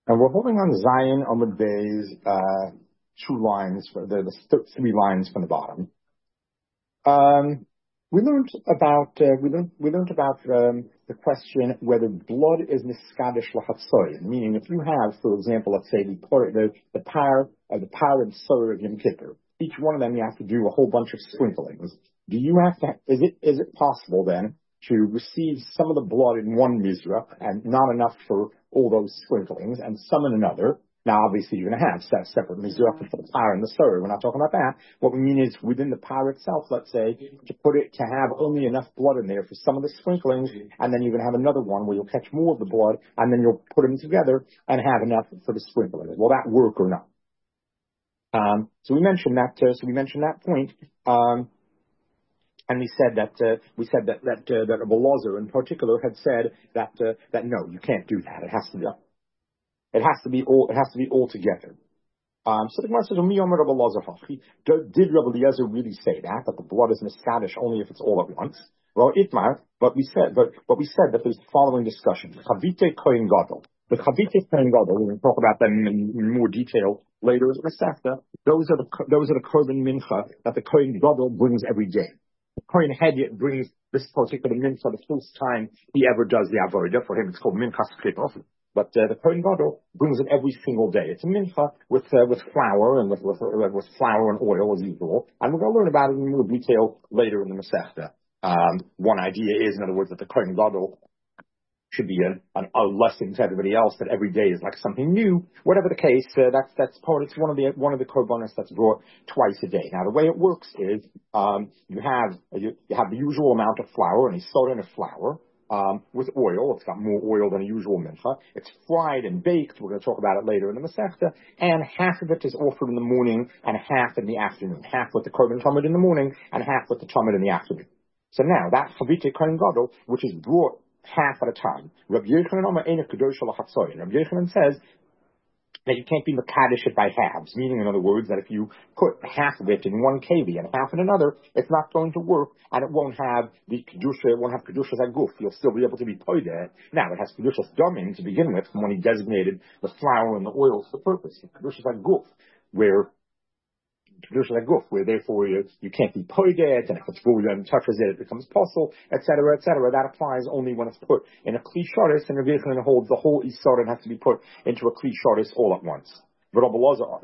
And we're holding on Zion Amud Bey's two lines, for three lines from the bottom. We learned about the question whether blood is niskadish lahatzoy, meaning if you have, for example, let's say the par and sour of Yom Kippur, each one of them you have to do a whole bunch of sprinklings. Do you have to? Is it possible then to receive some of the blood in one mizrach and not enough for all those sprinklings, and some in another? Now, obviously, you're going to have separate mizrach for the par and the sour. We're not talking about that. What we mean is within the par itself, let's say, to have only enough blood in there for some of the sprinklings, and then you're going to have another one where you'll catch more of the blood, and then you'll put them together and have enough for the sprinklings. Will that work or not? So we mentioned that. So we mentioned that point. And we said that Rabbi Lozer in particular had said that no, you can't do that. It has to be all together. So the Gemara says, Rabbi Lozer, did Rabbi Eliezer really say that the blood is niskadish only if it's all at once? Well, Itmar, but we said that there's the following discussion. Chavite Kohen Gadol. The Chavite Kohen Gadol, we're going to talk about them in more detail later as Masechta. Those are the Korban Mincha that the Kohen Gadol brings every day. The Kohen Hedyot brings this particular mincha the first time he ever does the avodah. For him, it's called minchas klipos. But the Kohen Gadol brings it every single day. It's a mincha with flour and with flour and oil as usual. And we're going to learn about it in more detail later in the Masechta. One idea is, in other words, that the Kohen Gadol should be a lesson to everybody else that every day is like something new. Whatever the case, that's part. It's one of the korbanos that's brought twice a day. Now the way it works is you have the usual amount of flour, and a soda of flour with oil. It's got more oil than a usual mincha. It's fried and baked. We're going to talk about it later in the Masechta. And half of it is offered in the morning and half in the afternoon. Half with the korban tamid in the morning and half with the tamid in the afternoon. So now that chavite kohen gadol, which is brought half at a time. Rabbi Yochanan says that you can't be mekadesh it by halves, meaning, in other words, that if you put half of it in one keli and half in another, it's not going to work, and it won't have the kedusha. It won't have kedushas aguf. You'll still be able to be poideh. Now it has kedushas domim to begin with, from when he designated the flour and the oil for the purpose. Kedushas aguf, where therefore you can't be poidet, and if it's food and touches it, it becomes possible, etc., etc. That applies only when it's put in a kli sharis, and Rabbi Yochanan holds the whole isaron has to be put into a kli sharis all at once. But Rabbi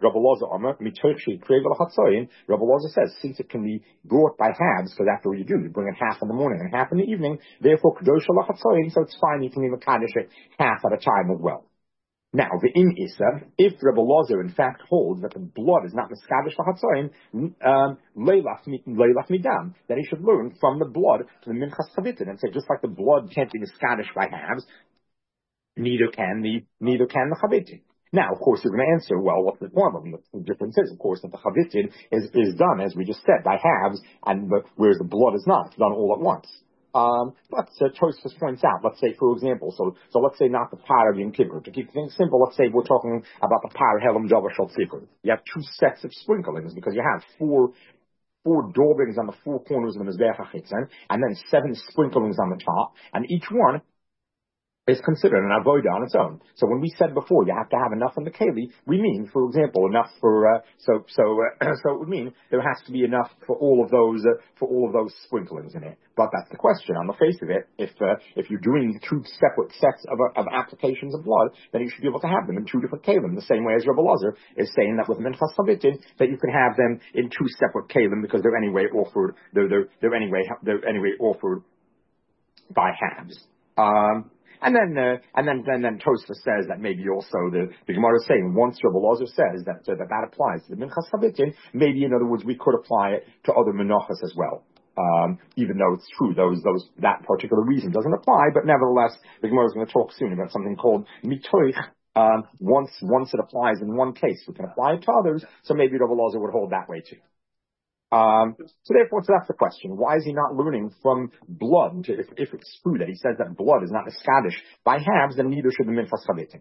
Lozer says, since it can be brought by halves, because after you do, you bring it half in the morning and half in the evening, therefore kedosha lachatzoyin, so it's fine, you can be mekadesh it half at a time as well. Now, the in Isa, if Rabbi Lozer in fact holds that the blood is not miskadosh lahatzoyin, leilach midam, then he should learn from the blood to the minchas chavitin and say, just like the blood can't be miskadosh by halves, neither can the chavitin. Now, of course, you're going to answer, well, what's the problem? The difference is, of course, that the chavitin is done, as we just said, by halves, whereas the blood is not. It's done all at once. But Tosfos points out, let's say, for example, so let's say not the par of Yom Kippur. To keep things simple, let's say we're talking about the par helam davar shel tzipur. You have two sets of sprinklings because you have four daubings on the four corners of the mizbeach hachitzon, and then 7 sprinklings on the top, and each one is considered an avodah on its own. So when we said before you have to have enough in the keli, we mean, for example, enough for so it would mean there has to be enough for all of those sprinklings in it. But that's the question. On the face of it, if you're doing 2 separate sets of applications of blood, then you should be able to have them in 2 different kelim. The same way as Rabbi Lozer is saying that with minchas chavitin that you can have them in 2 separate kelim because they're anyway offered. They're anyway offered by halves. And then Tosfos says that maybe also the Gemara is saying once Rabbi Lozer says that applies to the minchas chavitin, maybe in other words we could apply it to other menachas as well. Even though it's true that particular reason doesn't apply, but nevertheless the Gemara is going to talk soon about something called mitoich. Once it applies in one case, we can apply it to others. So maybe Rabbi Lozer would hold that way too. So that's the question. Why is he not learning from blood? If it's true that he says that blood is not miskadish by halves, then neither should the minchas chavitin.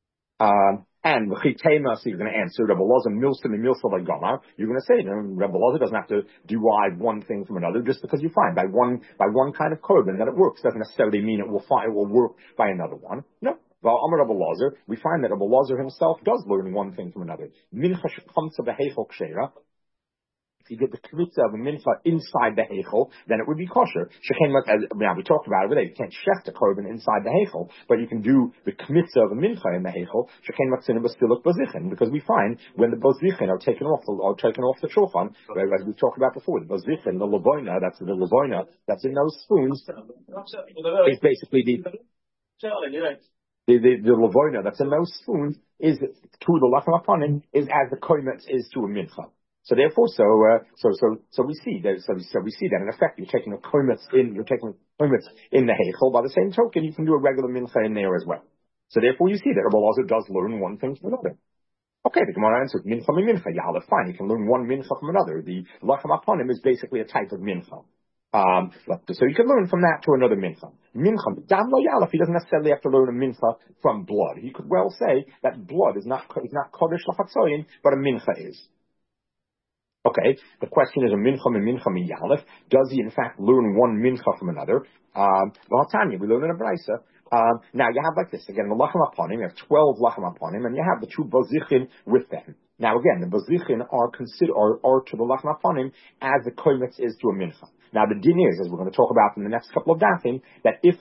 And the chitema, so you're going to answer Rabbi Lozer milsim and milsa by gamar. You're going to say, Rabbi Lozer doesn't have to derive one thing from another just because you find by one kind of korban that it works doesn't necessarily mean it will work by another one. No. Well, Amar Rabbi Lazar, we find that Rabbi Lazar himself does learn one thing from another. Mincha shekamsa behechol kshera. If you get the kmitza of a mincha inside the heichel, then it would be kosher. Now we talked about it today. You can't shech the korban inside the heichel, but you can do the kmitza of a mincha in the heichel. Shechen matzina bastiluk bazichin, because we find when the bazichin are taken off the shulchan, as we talked about before, the bazichin, the lavoina, that's in those spoons, is basically the lavoina that's in those spoons is to the lachem apanim is as the koimetz is to a mincha. So therefore, so we see that. So we see that in effect, you're taking koimetz in the heichel. By the same token, you can do a regular mincha in there as well. So therefore, you see that Rabbi Lazar does learn one thing from another. Okay, the Gemara answers mincha mincha. Yeah, fine. You can learn one mincha from another. The lachem apanim is basically a type of mincha. So you can learn from that to another mincha. Mincha, dam lo yalef, he doesn't necessarily have to learn a mincha from blood. He could well say that blood is not kodesh lachatzoyin, but a mincha is. Okay, the question is a mincha miyalef. Does he in fact learn one mincha from another? Well, Tanya, we learn in a brisa. Now you have like this again. The lachem aponim, you have 12 lachem aponim, and you have the two bazichin with them. Now again, the bazichin are to the lachem aponim as the koimetz is to a mincha. Now the din is, as we're going to talk about in the next couple of dafim, that if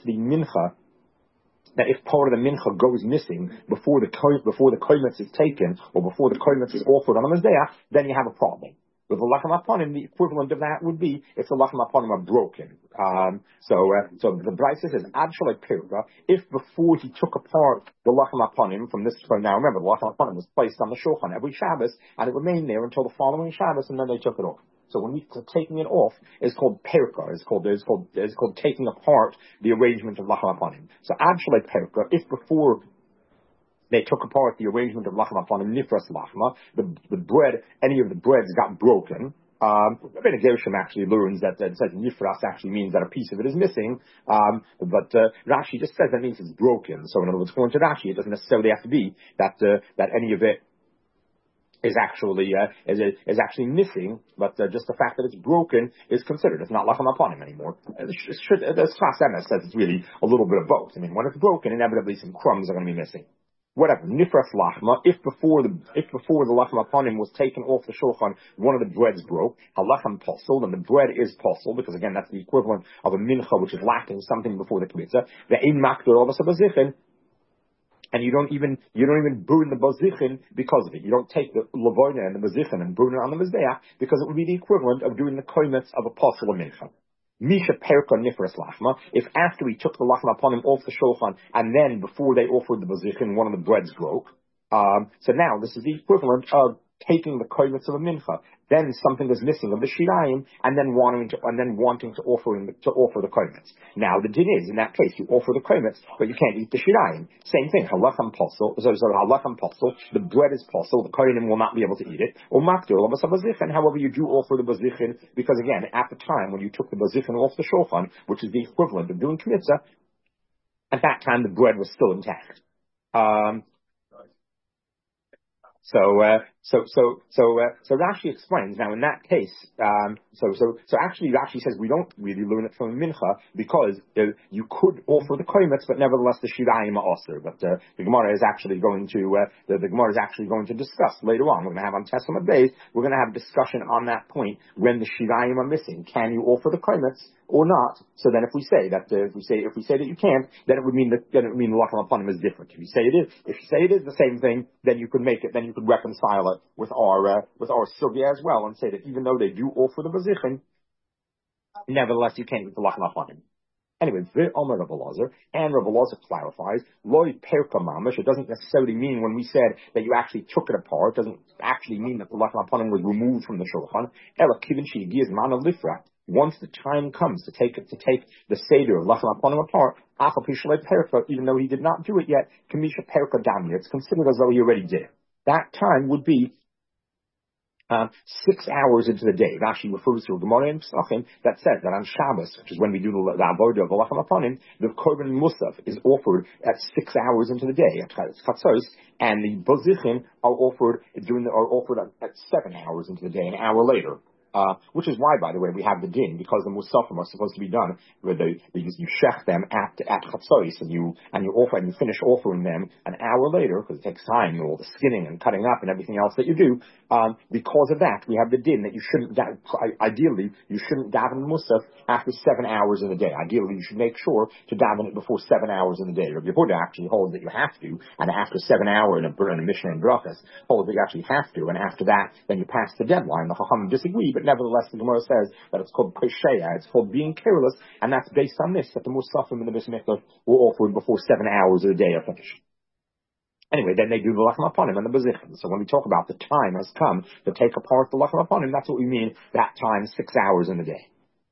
part of the mincha goes missing before the koimetz is taken or before the koimetz is offered on the mizbeach, then you have a problem. With the lachem aponim, the equivalent of that would be if the lachem aponim are broken. So the Brisa says, ad shalei pirka, if before he took apart the lachem aponim from now remember, the lachem aponim was placed on the shulchan every Shabbos, and it remained there until the following Shabbos, and then they took it off. So when taking it off is called perka. It's called taking apart the arrangement of lachem aponim. So ad shalei pirka, if before they took apart the arrangement of lachem aponim nifras lachma, the bread, any of the breads got broken. Rabbeinu Gershom actually learns that says nifras actually means that a piece of it is missing, but Rashi just says that means it's broken. So in other words, according to Rashi, it doesn't necessarily have to be that any of it is actually missing, but just the fact that it's broken is considered. It's not lachem aponim anymore. The Sfas Emes says it's really a little bit of both. I mean, when it's broken, inevitably some crumbs are going to be missing. Whatever, nifras lachma, if before the lachem aponim was taken off the shulchan, one of the breads broke, halachem posel, then the bread is posel, because again, that's the equivalent of a mincha, which is lacking something before the kmitza, the ein makdur of a bazichin, and you don't even burn the bazichin because of it. You don't take the lavoina and the bazichin and burn it on the mizbeach, because it would be the equivalent of doing the koimetz of a posel of mincha. Misha perka nifras lachma, if after he took the lachem aponim off the shulchan, and then before they offered the bazichin, one of the breads broke. So now this is the equivalent of taking the koimetz of a mincha. Then something is missing of the shirayim, and then wanting to offer the koimetz. Now the din is, in that case, you offer the koimetz, but you can't eat the shirayim. Same thing, halacham posel, the bread is posel, the kohenim will not be able to eat it. Or makdir, bazichin, however you do offer the bazichin, because again, at the time when you took the bazichin off the shulchan, which is the equivalent of doing kmitza, at that time the bread was still intact. So Rashi explains now in that case. So actually Rashi says we don't really learn it from mincha because you could offer the koimetz, but nevertheless the shirayim are also. But the Gemara is actually going to discuss later on. We're going to have on Testament days. We're going to have a discussion on that point when the shirayim are missing. Can you offer the koimetz or not? So then if we say that you can't, then it would mean the lachem aponim is different. If you say it is the same thing, then you could make it. Then you could reconcile it with our sugya as well, and say that even though they do offer the bazichin, nevertheless you can't eat the lachem aponim. Anyway, Omer Rabbi Lazar, and Rabbi Lazar clarifies, loy perka mamish. It doesn't necessarily mean when we said that you actually took it apart. It doesn't actually mean that the lachem aponim was removed from the shulchan. Ela kivin she'giz mana lifra. Once the time comes to take the seder of lachem aponim apart, even though he did not do it yet, kamisha perka damya. It's considered as though he already did. That time would be 6 hours into the day. Rashi refers to a Gemara in Pesachim that says that on Shabbos, which is when we do the avodah of lachem aponim, the korban musaf is offered at 6 hours into the day at chatzos, and the bazichin are offered at 7 hours into the day, an hour later. Which is why, by the way, we have the din, because the musafim are supposed to be done with because you shech them at chatzois, and you offer, and you finish offering them an hour later, because it takes time, all the skinning and cutting up and everything else that you do. Because of that, we have the din that you shouldn't, ideally, you shouldn't daven musaf after 7 hours in the day. Ideally, you should make sure to daven it before 7 hours in the day. Rabbi Yehuda actually holds that you have to, and after 7 hours in a Mishnah and Brachas, holds that you actually have to, and after that, then you pass the deadline. The Chachamim disagree, but nevertheless, the Gemara says that it's called Pesheya, it's called being careless, and that's based on this, that the Musafim in the Beis Mikdash were offered before 7 hours of the day are finished. Anyway, then they do the Lachem Aponim and the Bezichin. So when we talk about the time has come to take apart the Lachem Aponim, that's what we mean, that time, 6 hours in the day.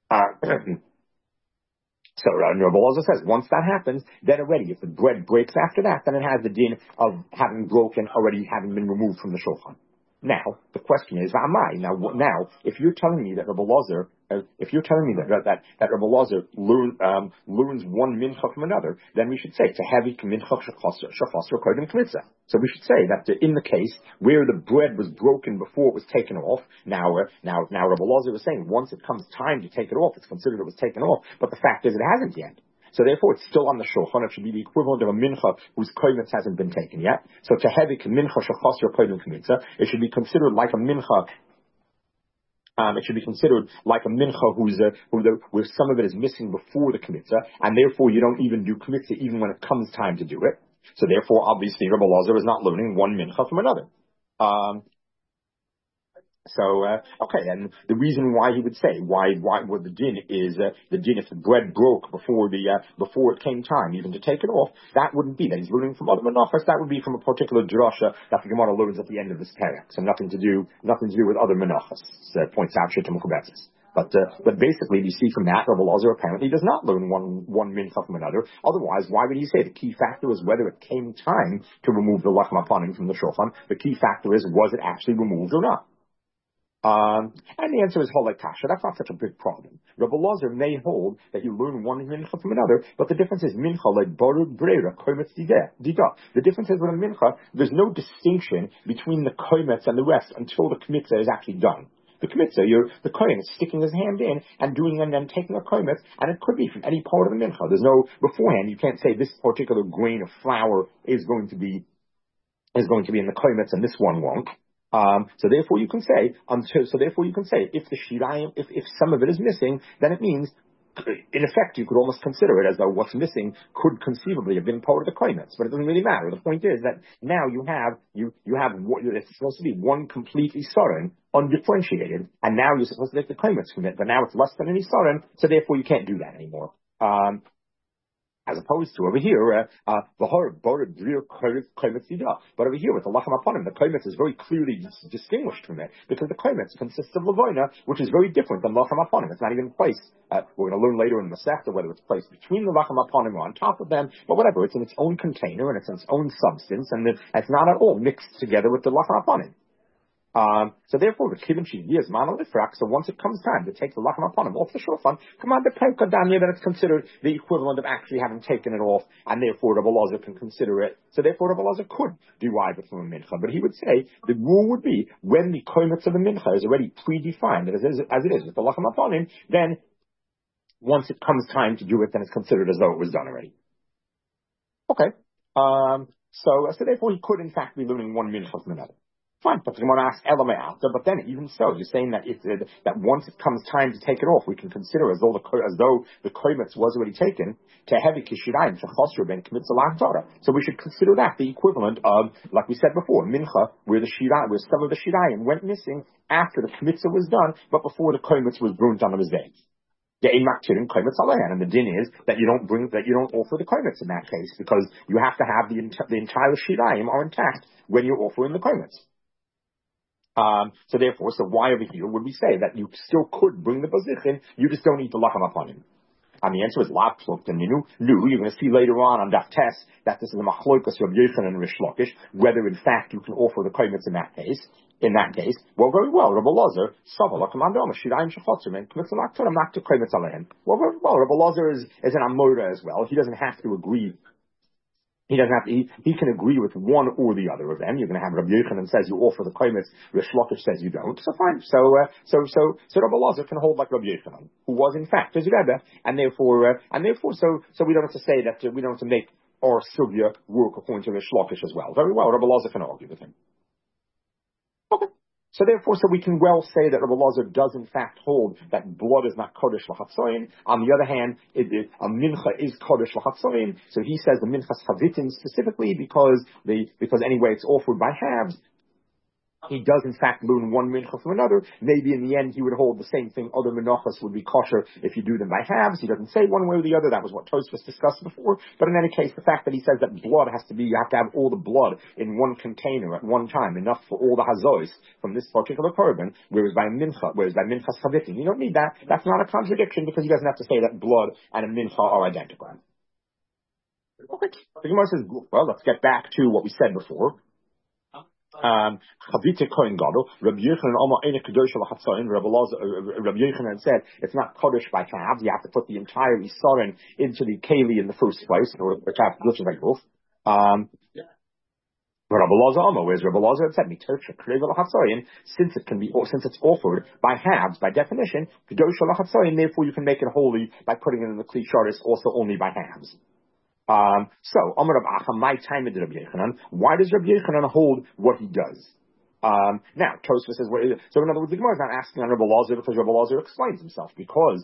So Rabbi Elazar says, once that happens, then already, if the bread breaks after that, then it has the din of having broken, already having been removed from the shulchan. Now, the question is, V'amai. Now, if you're telling me that Rabbi Elazar, that Rabbi Elazar learns one mincha from another, then we should say, Tehevi mincha shechasr kodim kmitza. So we should say that in the case where the bread was broken before it was taken off, now Rabbi Elazar was saying, once it comes time to take it off, it's considered it was taken off, but the fact is it hasn't yet. So therefore, it's still on the shulchan. It should be the equivalent of a mincha whose koimetz hasn't been taken yet. So to have a mincha shechasr kodim kmitza, it should be considered like a mincha. It should be considered like a mincha where some of it is missing before the kmitza, and therefore you don't even do kmitza even when it comes time to do it. So therefore, obviously, Rabbi Elazar is not learning one mincha from another. Okay, and the reason why he would say why what the din is the din if the bread broke before it came time even to take it off, that wouldn't be that he's learning from other menachos. That would be from a particular drasha that the Gemara learns at the end of this parak. So nothing to do with other menachos. Points out Shittim Kubetzis. But basically, we see from that Rabbi Elazar apparently does not learn one mincha from another. Otherwise, why would he say the key factor is whether it came time to remove the lachem aponim from the shulchan? The key factor is was it actually removed or not? And the answer is holek kasha. That's not such a big problem. Rabbi Elazar may hold that you learn one mincha from another, but the difference is mincha like borud breira koimetz dida. The difference is with a mincha, there's no distinction between the koimetz and the rest until the kmitza is actually done. The kmitza, the kohen is sticking his hand in and doing and then taking a koimetz, and it could be from any part of the mincha. There's no beforehand. You can't say this particular grain of flour is going to be in the koimetz and this one won't. So therefore you can say if the shirayim, if some of it is missing, then it means in effect you could almost consider it as though what's missing could conceivably have been part of the koimetz, but it doesn't really matter. The point is that now you have it's supposed to be one completely soren, undifferentiated, and now you're supposed to take the koimetz from it, but now it's less than any soren, so therefore you can't do that anymore. As opposed to over here, but over here with the lachem aponim, the koimetz is very clearly distinguished from it because the koimetz consists of lavoina, which is very different than lachem aponim. It's not even placed. We're going to learn later in the Masechta whether it's placed between the lachem aponim or on top of them, but whatever. It's in its own container and it's in its own substance, and it's not at all mixed together with the lachem aponim. So therefore, the kivin shigi is manalifrak. So once it comes time to take the lachem aponim off the shulchan, come on the penkadanya, then it's considered the equivalent of actually having taken it off, and therefore Rabbi Elazar can consider it. So therefore, Rabbi Elazar could derive it from a mincha, but he would say the rule would be when the koimetz of the mincha is already predefined, as it is with the lachem aponim, then once it comes time to do it, then it's considered as though it was done already. Okay. So therefore, he could in fact be learning one mincha from another. Fine, but someone asks Elamei after, but then even so, you're saying that that once it comes time to take it off, we can consider as though the koimetz was already taken to heavy kishirayim shechosru ben kmitza la'atara. So we should consider that the equivalent of, like we said before, mincha, where some of the shirayim went missing after the kmitza was done, but before the koimetz was burnt on the mizbeach. And the din is that you don't offer the koimetz in that case because you have to have the entire shirayim are intact when you're offering the koimetz. So therefore, why over here would we say that you still could bring the bazichin, you just don't need the lachem aponim? And the answer is lapslukt, and you're going to see later on Daf Tes that this is a machlokas of Yochanan and Rish Lakish, whether in fact you can offer the koimetz in that case. In that case, well, very well, Rabbi Elazar, Savala, Commandom, Shirayim Shechotzer, and Kmitza Laktonim, not to koimetz alein. Well, very well, Rabbi Elazar is an Amora as well. He doesn't have to agree. He doesn't have to, he can agree with one or the other of them. You're going to have Rabbi Yochanan says you offer the kometz, Rish Lakish says you don't. So fine. So Rabbi Lazar can hold like Rabbi Yochanan, who was in fact his Rebbe, and therefore, so we don't have to say that, we don't have to make our sugya work according to Rish Lakish as well. Very well, Rabbi Lazar can argue with him. Okay. So therefore, we can well say that Rabbi Lazar does in fact hold that blood is not kodesh l'chatzoyin. On the other hand, a mincha is kodesh l'chatzoyin. So he says the minchas chavitin specifically because anyway it's offered by halves. He does in fact learn one mincha from another. Maybe in the end he would hold the same thing. Other menachas would be kosher if you do them by halves. He doesn't say one way or the other. That was what Tosfos discussed before. But in any case, the fact that he says that blood has to be, you have to have all the blood in one container at one time, enough for all the hazois from this particular korban, whereas by minchas chavitin, you don't need that. That's not a contradiction because he doesn't have to say that blood and a mincha are identical. Okay. The Gemara says, well, let's get back to what we said before. Chavite Kohen Gadol, Rabbi Yochanan Omar Einik Kadosh L'Chatzayin. Rabbi Yochanan said it's not kodesh by halves. You have to put the entire isarin into the keli in the first place, or the half glitches like both. Rabbi Lazar Omar, whereas Rabbi Lazar had said Mitoch Shekrev L'Chatzayin, since it's offered by halves, by definition, Kadosh L'Chatzayin. Therefore, you can make it holy by putting it in the kli sharis, also only by halves. So, Amar Rav Acha, my time with Rabbi Yochanan. Why does Rabbi Yochanan hold what he does? Now, Tosfos says, so in other words, the Gemara is not asking on Rabbi Lazar because Rabbi Lazar explains himself because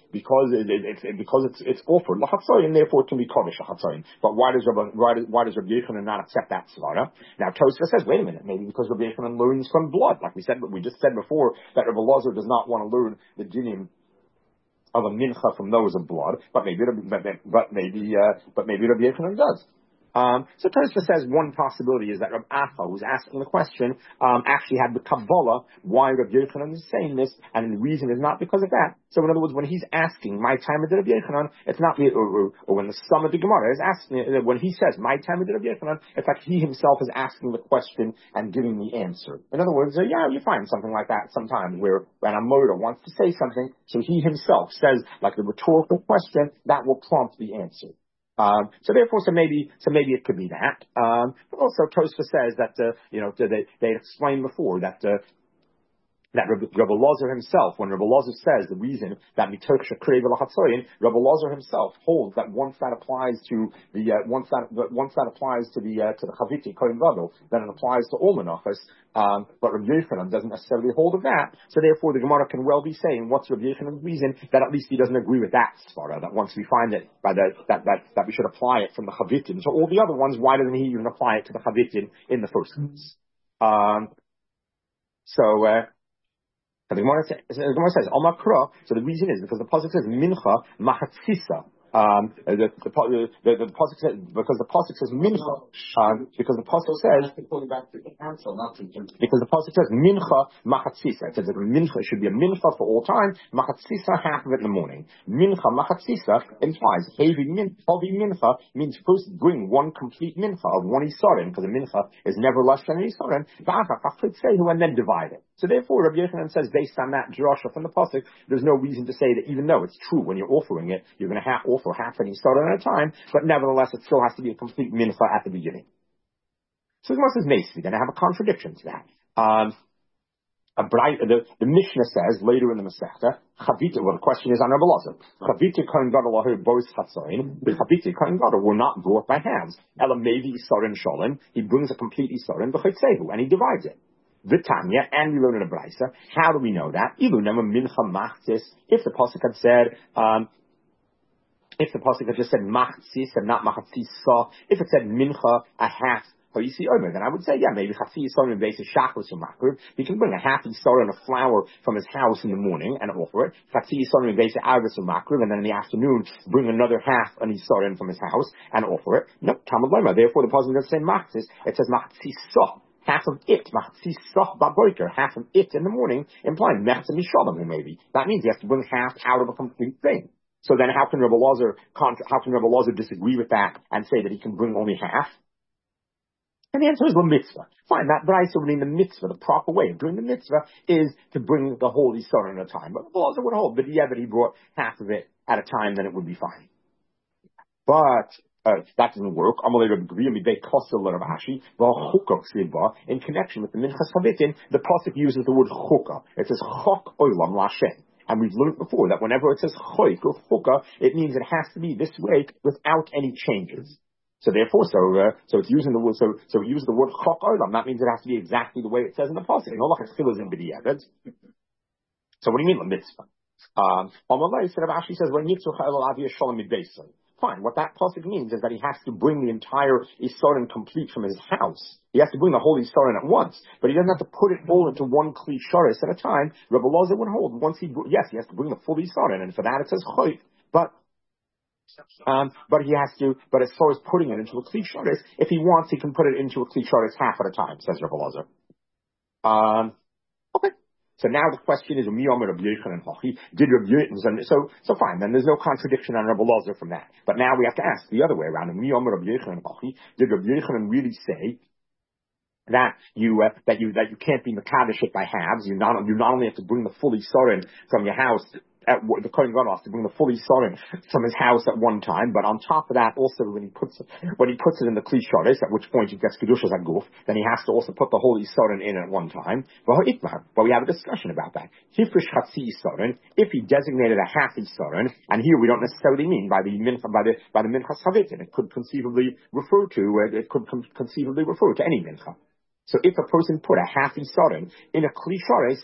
it's offered l'chatzayin, and therefore it can be kodesh l'chatzayin. But why does Rabbi Yochanan not accept that svara? Now, Tosfos says, wait a minute, maybe because Rabbi Yochanan learns from blood, like we just said before that Rabbi Lazar does not want to learn the dinim of a mincha from those of blood, but maybe Rabbi Yochanan does. So Tosfos says one possibility is that Rav Acha, who's asking the question, actually had the Kabbalah why Rabbi Yochanan is saying this, and the reason is not because of that. So in other words, when he's asking my time of Rabbi Yochanan, it's not or when the sum of the Gemara is asking, when he says my time of Rabbi Yochanan, it's like he himself is asking the question and giving the answer. In other words, you find something like that sometimes where when a murder wants to say something, so he himself says like the rhetorical question that will prompt the answer. So maybe it could be that. But also Tosfos says that, they explained before that Rabbi Lazar himself, when Rabbi Lazar says the reason that mitoch shekrev l'chatzoyin, Rabbi Lazar himself holds that once that applies to the chaviti Kohen Gadol, then it applies to all menachos. But Rabbi Yochanan doesn't necessarily hold of that. So therefore, the Gemara can well be saying, what's Rabbi Yochanan's reason that at least he doesn't agree with that svara? That once we find it that we should apply it from the chavitin. So all the other ones, why doesn't he even apply it to the chavitin in the first place? The Gemara says, Omar Kra, so the reason is because the pasuk says, Mincha Machatzisa. The pasuk says, because the pasuk says Mincha, because the pasuk says, because the pasuk says Mincha Machatzisa. It says that Mincha should be a Mincha for all time, Machatzisa half of it in the morning. Mincha Machatzisa implies Heavy Mincha means first bring one complete Mincha of one Isarin, because a Mincha is never less than an Isarin, and then divide it. So therefore, Rabbi Yochanan says, based on that drasha from the pasuk, there's no reason to say that even though it's true when you're offering it, you're going to offer half an isaron at a time, but nevertheless, it still has to be a complete mincha at the beginning. So the Gemara says, Mace, we're going to have a contradiction to that. The Mishnah says later in the Masechta, Chavita. Well, the question is on Rabbi Lazar. Chavita Kohen Gadol ahu both chatzayin. The Chavita Kohen Gadol were not brought by hands. Ela mevi isaron shalom. He brings a complete isaron b'chitzehu and he divides it. Vitanya, and we learn in a brisa. How do we know that? If the pasuk had said, if the pasuk had just said machzis and not machatzisa, if it said mincha, a half, then I would say, maybe chatzi yisrael in base of shachos or makriv. He can bring a half yisrael and a flour from his house in the morning and offer it. Chatzi yisrael in base of arvis or makriv, and then in the afternoon bring another half an yisrael from his house and offer it. No, Talmud Lema. Therefore, the pasuk doesn't say machzis; it says machatzisa. Half of it, half of it in the morning, implying mechza mishalom maybe. That means he has to bring half out of a complete thing. So then how can Rabbi Lazar disagree with that and say that he can bring only half? And the answer is the mitzvah. Fine, that brayso would mean the mitzvah, the proper way of doing the mitzvah is to bring the whole Yisrael at a time. But Rabbi Lazar would hold, but he brought half of it at a time, then it would be fine. But that doesn't work. In connection with the Minchas Chavitin, the pasuk uses the word chukah. It says chok olam lashem. And we've learned before that whenever it says choik or chukah, it means it has to be this way without any changes. So therefore, so it's using the word, so we use the word chok olam. That means it has to be exactly the way it says in the pasuk. No like chilus in b'diavad. So what do you mean, the mitzvah? Amalei said, Rashi says, when yitzur chayil aviyah shalom midbeisai. Fine. What that pasuk means is that he has to bring the entire Isaron complete from his house. He has to bring the whole Isaron at once, but he doesn't have to put it all into one kli sharis at a time. Rabbi Loza would hold once he has to bring the full Isaron, and for that it says choyt. But as far as putting it into a kli sharis, if he wants, he can put it into a kli sharis half at a time. Says Rabbi Loza. Okay. So now the question is, did Rabbi Yochanan, so fine, then there's no contradiction on Rabbi Loza from that. But now we have to ask the other way around. Did Rabbi Yochanan really say that you can't be mekadosh it by halves? You not only have to bring the full Isaron from your house, the Kohen Gadol has to bring the full Isaron from his house at one time, but on top of that, also when he puts it in the Kli Sharis, at which point he gets Kedushas HaGuf, then he has to also put the whole Isaron in at one time. But we have a discussion about that. Hifrish Chatzi Isaron, if he designated a half Isaron, and here we don't necessarily mean by the Minchas Chavitin, it could conceivably refer to any Mincha. So if a person put a half Isaron in a Kli Sharis,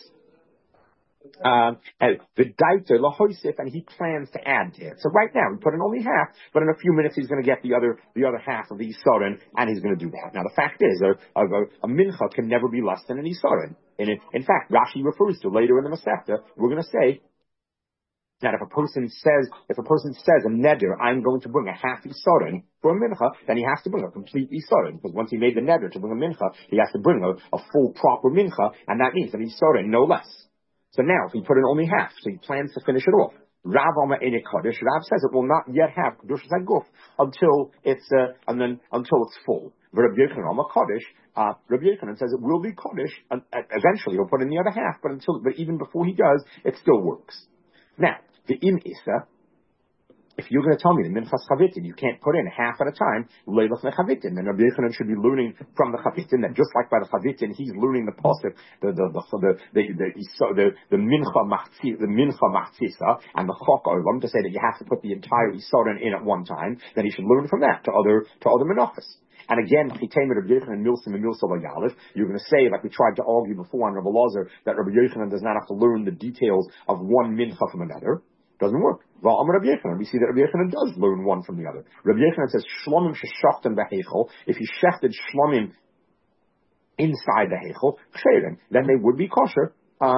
the daiter lahoisif, and he plans to add to it. So right now, he put in only half, but in a few minutes he's going to get the other half of the Isaron, and he's going to do that. Now the fact is, a mincha can never be less than an Isaron. In fact, Rashi refers to later in the Masechta, we're going to say that if a person says a neder, I'm going to bring a half Isaron for a mincha, then he has to bring a complete Isaron, because once he made the neder to bring a mincha, he has to bring a full proper mincha, and that means an Isaron, no less. So now, if he put in only half, so he plans to finish it off. Rav Amar Ene Kaddish, Rav says it will not yet have Kedushas HaGuf until it's full. Rabbi Yochanan Amar Kaddish, Rabbi Yochanan says it will be Kaddish, and eventually he'll put in the other half, but even before he does, it still works. Now, the Im Isa, if you're going to tell me the Minchas Chavitin, you can't put in half at a time, Leilas Mechavitin, then Rabbi Yochanan should be learning from the Chavitin that just like by the Chavitin, he's learning the pasuk, the Mincha Machzisa, and the Chok Olam to say that you have to put the entire Isaron in at one time, then he should learn from that to other Menachos. And again, Chitayim Rabbi Yochanan Milsim and Milsa Yalev, you're going to say, like we tried to argue before on Rabbi Lozer, that Rabbi Yochanan does not have to learn the details of one mincha from another. Doesn't work. We see that Rabbi Yochanan does learn one from the other. Rabbi Yochanan says, Shlomim sheshachtem b'heichel, if he shechted Shlomim inside the heichel, then they would be kosher.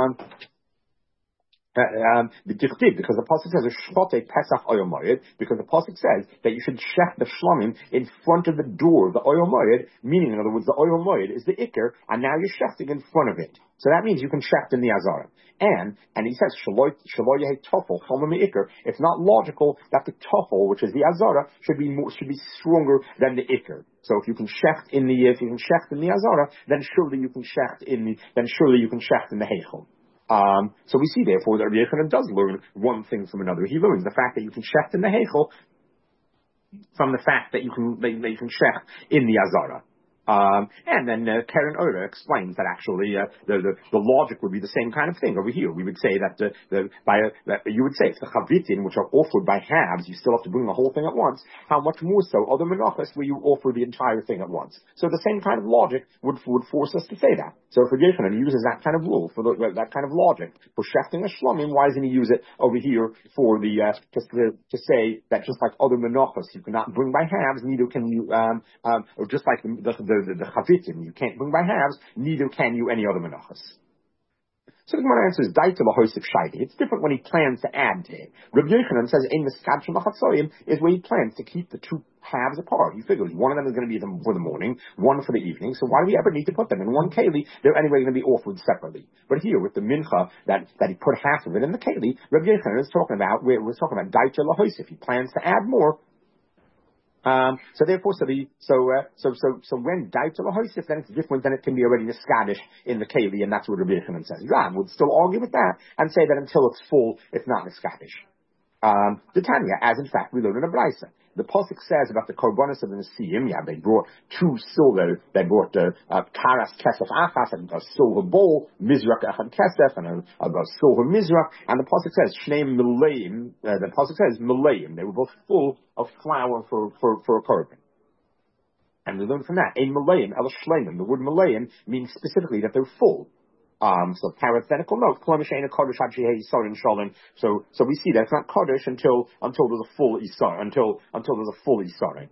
Because the pasuk says shchote pesach oyel moed, because the pasuk says that you should shech the shlomim in front of the door of the oyel moed, meaning in other words the oyel moed is the ikar, and now you're shechting in front of it. So that means you can shecht in the azara. And he says shaloy yehi tofel chomim ikar. It's not logical that the tofel, which is the azara, should be stronger than the ikar. So if you can shecht in the azara, then surely you can shecht in the heichel. So we see therefore that Rabbi Yochanan does learn one thing from another. He learns the fact that you can shecht in the heichel from the fact that you can shecht in the azara. And then Karen Ora explains that actually the logic would be the same kind of thing over here. We would say that you would say if the chavitin, which are offered by halves, you still have to bring the whole thing at once. How much more so other menachos where you offer the entire thing at once? So the same kind of logic would force us to say that. So if Yochanan uses that kind of rule for that kind of logic for shechting a shlomim, why doesn't he use it over here for to say that just like other menachos you cannot bring by halves, neither can you or just like the chavitim you can't bring by halves, neither can you any other menachos. So the Gemara answers, Daita Lahosif Shaiti. It's different when he plans to add to it. Rabbi Yochanan says, Ein Miskad Shel Machatzoyim is where he plans to keep the two halves apart. He figures one of them is going to be for the morning, one for the evening. So why do we ever need to put them in one keli? They're anyway going to be offered separately. But here with the mincha that he put half of it in the keli, Rabbi Yochanan is talking about Daita Lahosif. He plans to add more. So therefore, so when daita lahoisif, then it's different. Then it can be already niskadish in the keli, and that's what Rabbi Yochanan says. Ram would still argue with that and say that until it's full, it's not niskadish. The Tanya, as in fact we learn in a brayso, the pasuk says about the korbanos of the Nesiim, they brought two silver, they brought karas kesef achas, and a silver bowl, mizrach echad kesef, and a silver mizrach, and the pasuk says shnei milayim. The pasuk says milayim. They were both full of flour for a korban. And we learn from that, ein milayim el shleimim. The word milayim means specifically that they're full. So parenthetical note, so we see that it's not Kodesh until there's a full Isar, until there's a full Isaring.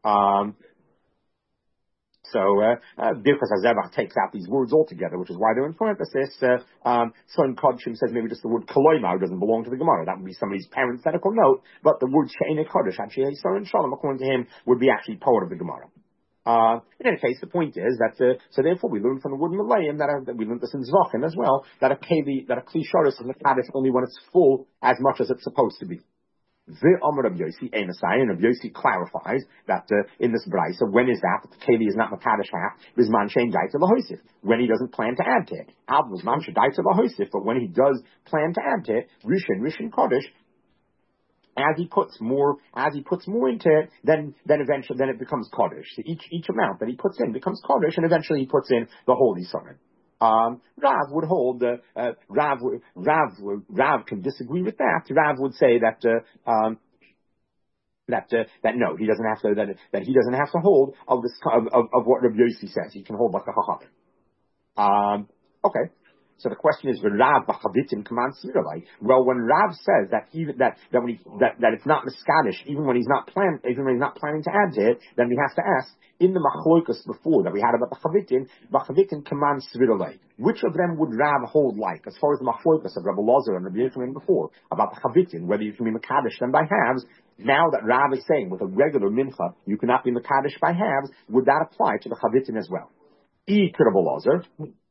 Birkas HaZevach takes out these words altogether, which is why they're in parenthesis. Son Kodshim says maybe just the word Koloimau doesn't belong to the Gemara. That would be somebody's parenthetical note, but the word She'ene Kodesh, Hashei Isaring Shalom, according to him, would be actually part of the Gemara. In any case, the point is that, so therefore we learn from the word Malayim that we learned this in Zvachim as well, that a Kli Shoris is Mekadesh only when it's full as much as it's supposed to be. Amar Rabbi Yossi Emasai, and Rabbi Yossi clarifies that in this brayso, when is that the Kli is not Mekadesh half, Bizman Shein Daita Lahoisif, when he doesn't plan to add to it. Al Bizman Shedaita Lahoisif, but when he does plan to add to it, Rishon Kodesh, as he puts more into it, then eventually it becomes Kodesh. So each amount that he puts in becomes Kodesh, and eventually he puts in the holy Summon. Rav would hold Rav can disagree with that. Rav would say that no, he doesn't have to that he doesn't have to hold of this of what Rabbi Yossi says. He can hold like a Chachamim. Okay. So the question is, Rav b'chavitim command smiralai. Well, when Rav says that it's not miskadish, even when he's not planning to add to it, then we have to ask in the machloikus before that we had about the chavitim command smiralai. Which of them would Rav hold like, as far as the machloikus of Rabbi Lazar and Rabbi Yochanan before about the chavitim, whether you can be mekadesh them by halves? Now that Rav is saying with a regular mincha you cannot be mekadesh by halves, would that apply to the chavitim as well? Rabbi Lazar.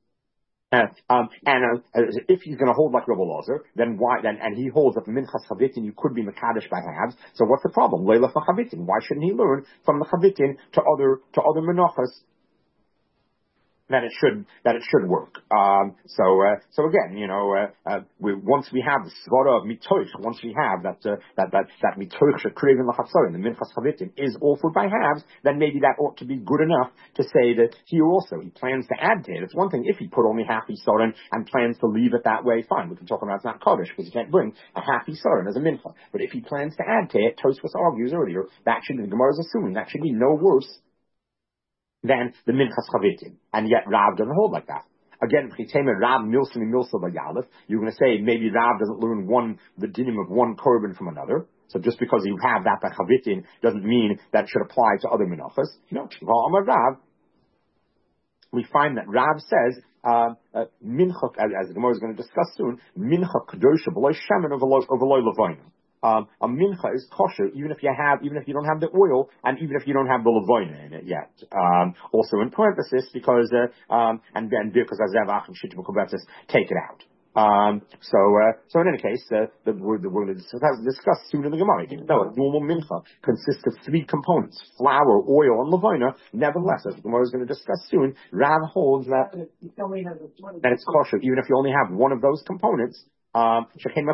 If he's going to hold like Rabbi Lazar, then why? And he holds that minchas chavitin you could be mekadesh by halves. So what's the problem? Leila for chavitin. Why shouldn't he learn from the chavitin to other menachas that it should work? So again, once we have the svara of mitoich, once we have that mitoich shekreivin lachatzarim, the minchas chavitin is offered by halves, then maybe that ought to be good enough to say that here also he plans to add to it. It's one thing if he put only half isarin and plans to leave it that way, fine. We can talk about it's not kodesh because you can't bring a half isarin as a mincha. But if he plans to add to it, Tosfos argues earlier that the Gemara is assuming that should be no worse than the minchas chavitim, and yet Rav doesn't hold like that. Again, if you take Rav Milsa by you're going to say maybe Rav doesn't learn the dinim of one korban from another. So just because you have that by chavitim doesn't mean that it should apply to other menachos. No, Rav. We find that Rav says mincha, as the Gemara is going to discuss soon, mincha kedosha b'loy shemen over loy levayin. A mincha is kosher even if you don't have the oil and even if you don't have the levina in it yet. Also in parenthesis because and then because azevach and shittim kubetzis take it out. So in any case, we're going to discuss soon in the Gemara. Even though a normal mincha consists of three components: flour, oil, and levina. Nevertheless, as the Gemara is going to discuss soon, Rav holds that it's kosher even if you only have one of those components. As we find,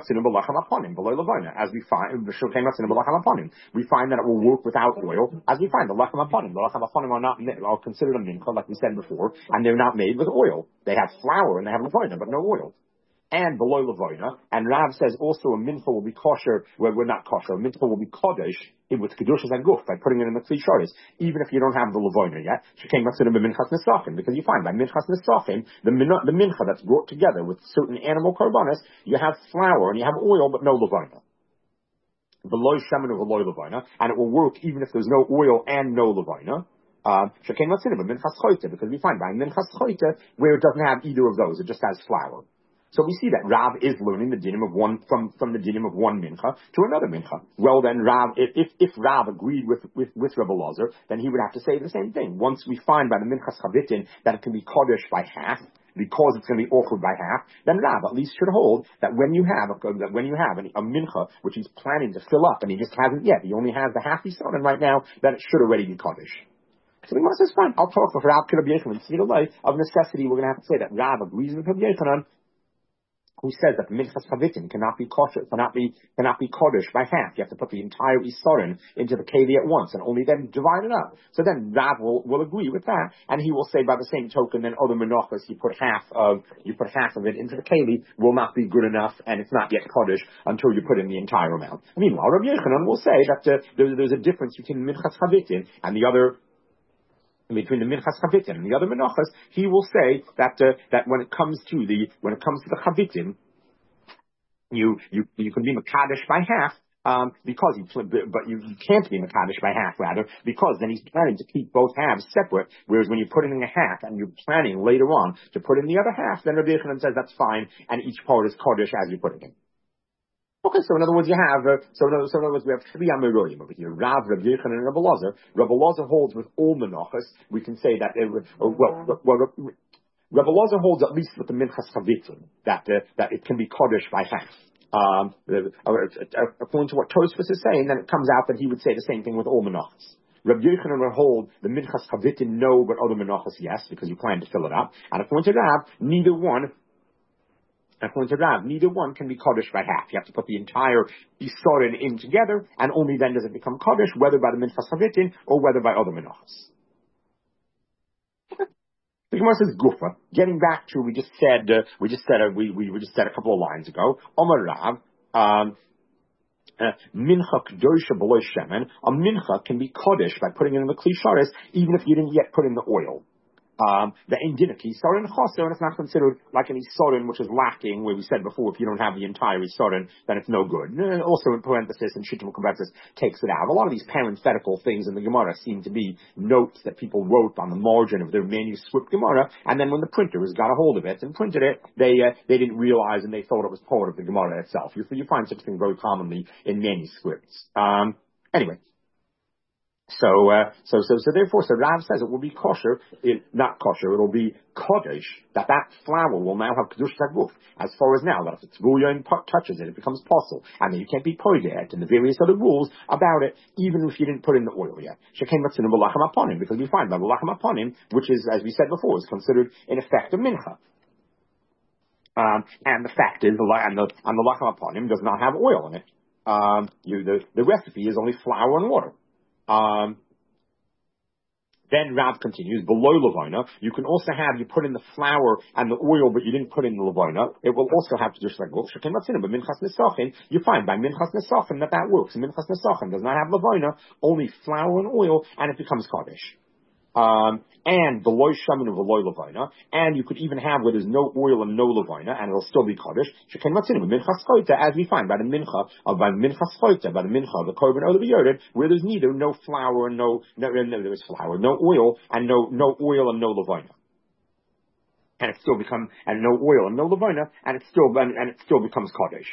we find that it will work without oil. As we find the lechem aponim are considered a mincha, like we said before, and they're not made with oil. They have flour and they have levina, but no oil. And below levina, and Rav says also a mincha will be kosher, we're not kosher, a mincha will be kodesh with kedushas and guf by putting it in the kli shoris, even if you don't have the levina yet. Because you find by minchas nesachim, the mincha that's brought together with certain animal korbanos, you have flour and you have oil, but no levina. Below shemen of below levina, and it will work even if there's no oil and no levina. Because we find by minchas choite where it doesn't have either of those, it just has flour. So we see that Rav is learning the dinim of one from the dinim of one mincha to another mincha. Well, then Rav, if Rav agreed with Rabbi Lazar, then he would have to say the same thing. Once we find by the minchas chavitin that it can be kodesh by half because it's going to be offered by half, then Rav at least should hold that when you have a mincha which he's planning to fill up and he just hasn't yet, he only has the half he's selling right now, that it should already be kodesh. So the Gemara says, fine, I'll talk with Rav Rabbi Yochanan. Of necessity, we're going to have to say that Rav agrees with Rabbi Yochanan who says that the minchas chavitin cannot be kosher, cannot be kodesh by half. You have to put the entire isarin into the keli at once, and only then divide it up. So then Rav will agree with that, and he will say by the same token, then other menachos you put half of it into the keli will not be good enough, and it's not yet kodesh until you put in the entire amount. Meanwhile, Rabbi Yochanan will say that there's a difference between the minchas chavitin and the other. Between the minchas chavitin and the other menachos, he will say that when it comes to the chavitin, you can be mekadesh by half. Because but you can't be mekadesh by half, rather, because then he's planning to keep both halves separate, whereas when you put in a half and you're planning later on to put in the other half, then Rabbi Yochanan says that's fine, and each part is kodesh as you put it in. Okay, so in other words, you have, so in other words, we have three Amoraim over here, Rav, Rabbi Yochanan, and Rabbi Elazar. Rabbi Elazar holds with all menachos. We can say that, Rabbi Elazar holds at least with the minchas chavitin, that it can be kodesh by half. According to what Tosfos is saying, then it comes out that he would say the same thing with all menachos. Rabbi Yochanan will hold the minchas chavitin no, but other menachos yes, because you plan to fill it up. And according to Rav, neither one can be kodesh by half. You have to put the entire isarin in together, and only then does it become kodesh, whether by the minchas chavitin or whether by other menachos. The Gemara says gufa. Getting back to we just said a couple of lines ago. Omar Rav. Mincha kedosha below shemen. A mincha can be kodesh by putting it in the kli sharis, even if you didn't yet put in the oil. The indiniki isarin chaser, and it's not considered like an isarin which is lacking, where we said before, if you don't have the entire isarin, then it's no good. And also in parenthesis, and Shittim Kubetzis takes it out. A lot of these parenthetical things in the Gemara seem to be notes that people wrote on the margin of their manuscript Gemara, and then when the printers got a hold of it and printed it, they didn't realize and they thought it was part of the Gemara itself. You find such things very commonly in manuscripts. Anyway. So therefore, Rav says it will be kosher, not kosher, it'll be kodesh, that flour will now have kedusha taguf. As far as now, that if the tzvuya touches it, it becomes possible, and then you can't be poidet, and the various other rules about it, even if you didn't put in the oil yet. Shekem matzinu b'lachem aponim, because we find that b'lachem aponim, which is, as we said before, is considered in effect a mincha. And the fact is, the lachem aponim does not have oil in it. The recipe is only flour and water. Then Rav continues, below levona, you can also have, you put in the flour and the oil, but you didn't put in the levona. It will also have to just like, well, but minchas nesachin, you find by minchas nesachin that works. Minchas nesachin does not have levona, only flour and oil, and it becomes kaddish. And below shaman of below levina, and you could even have where there's no oil and no levina, and it'll still be kaddish. Shekin matzinu minchas choita, as we find by the mincha of the korban or the yored, where there's neither no flour and no oil and no oil and no levina. And it still becomes, and no oil and no levina, and it still becomes kaddish.